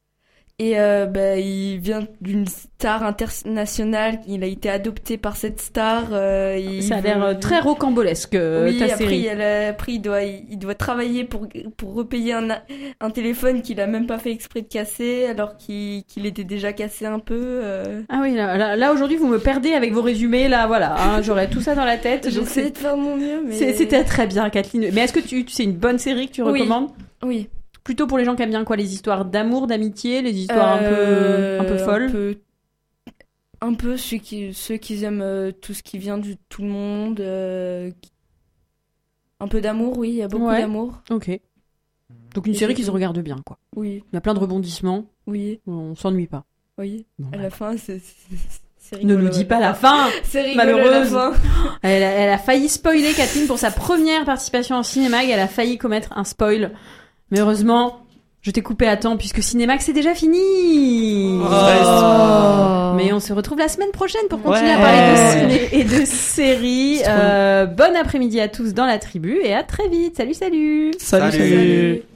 [SPEAKER 9] Et euh, bah, il vient d'une star internationale, il a été adopté par cette star. euh, il
[SPEAKER 5] Ça a l'air euh,
[SPEAKER 9] veut-
[SPEAKER 5] très rocambolesque, euh,
[SPEAKER 9] Oui,
[SPEAKER 5] ta
[SPEAKER 9] après,
[SPEAKER 5] série.
[SPEAKER 9] il, a, après il, doit, il doit travailler pour, pour repayer un, un téléphone qu'il a même pas fait exprès de casser, alors qu'il qu'il était déjà cassé un peu. euh.
[SPEAKER 5] Ah oui, là, là, là, aujourd'hui vous me perdez avec vos résumés, là voilà, hein, j'aurais tout ça dans la tête.
[SPEAKER 9] J'ai
[SPEAKER 5] donc
[SPEAKER 9] essayé
[SPEAKER 5] c'est-
[SPEAKER 9] de faire mon mieux, mais...
[SPEAKER 5] c'est- C'était très bien, Kathleen. Mais est-ce que tu, c'est une bonne série que tu
[SPEAKER 9] Oui.
[SPEAKER 5] recommandes?
[SPEAKER 9] Oui.
[SPEAKER 5] Plutôt pour les gens qui aiment bien quoi, les histoires d'amour, d'amitié, les histoires
[SPEAKER 9] Euh,
[SPEAKER 5] un peu, un peu folles.
[SPEAKER 9] Un peu, un peu ceux qui, ceux qui aiment euh, tout ce qui vient de tout le monde. euh, qui- Un peu d'amour, oui, il y a beaucoup
[SPEAKER 5] Ouais.
[SPEAKER 9] d'amour.
[SPEAKER 5] Ok. Donc une
[SPEAKER 9] Et
[SPEAKER 5] série
[SPEAKER 9] c'est
[SPEAKER 5] qui se
[SPEAKER 9] tout.
[SPEAKER 5] regarde bien, quoi.
[SPEAKER 9] Oui,
[SPEAKER 5] Il y a plein de rebondissements,
[SPEAKER 9] oui,
[SPEAKER 5] on s'ennuie pas.
[SPEAKER 9] oui.
[SPEAKER 5] Bon,
[SPEAKER 9] à
[SPEAKER 5] bah.
[SPEAKER 9] la fin, c'est... c'est- c'est
[SPEAKER 5] Ne
[SPEAKER 9] rigolo.
[SPEAKER 5] nous dis pas la fin.
[SPEAKER 9] C'est rigolo
[SPEAKER 5] Malheureuse.
[SPEAKER 9] à la fin.
[SPEAKER 5] Elle a, elle a failli spoiler, Kathleen, pour sa première participation en Cinémag. Elle a failli commettre un spoil. Mais heureusement, je t'ai coupé à temps puisque Cinémag c'est déjà fini.
[SPEAKER 8] Oh.
[SPEAKER 5] Mais on se retrouve la semaine prochaine pour continuer à
[SPEAKER 6] Ouais.
[SPEAKER 5] parler de ciné et de séries.
[SPEAKER 8] C'est trop
[SPEAKER 5] Euh, bon après-midi à tous dans la tribu et à très vite. Salut, salut.
[SPEAKER 7] Salut,
[SPEAKER 6] Salut.
[SPEAKER 7] salut.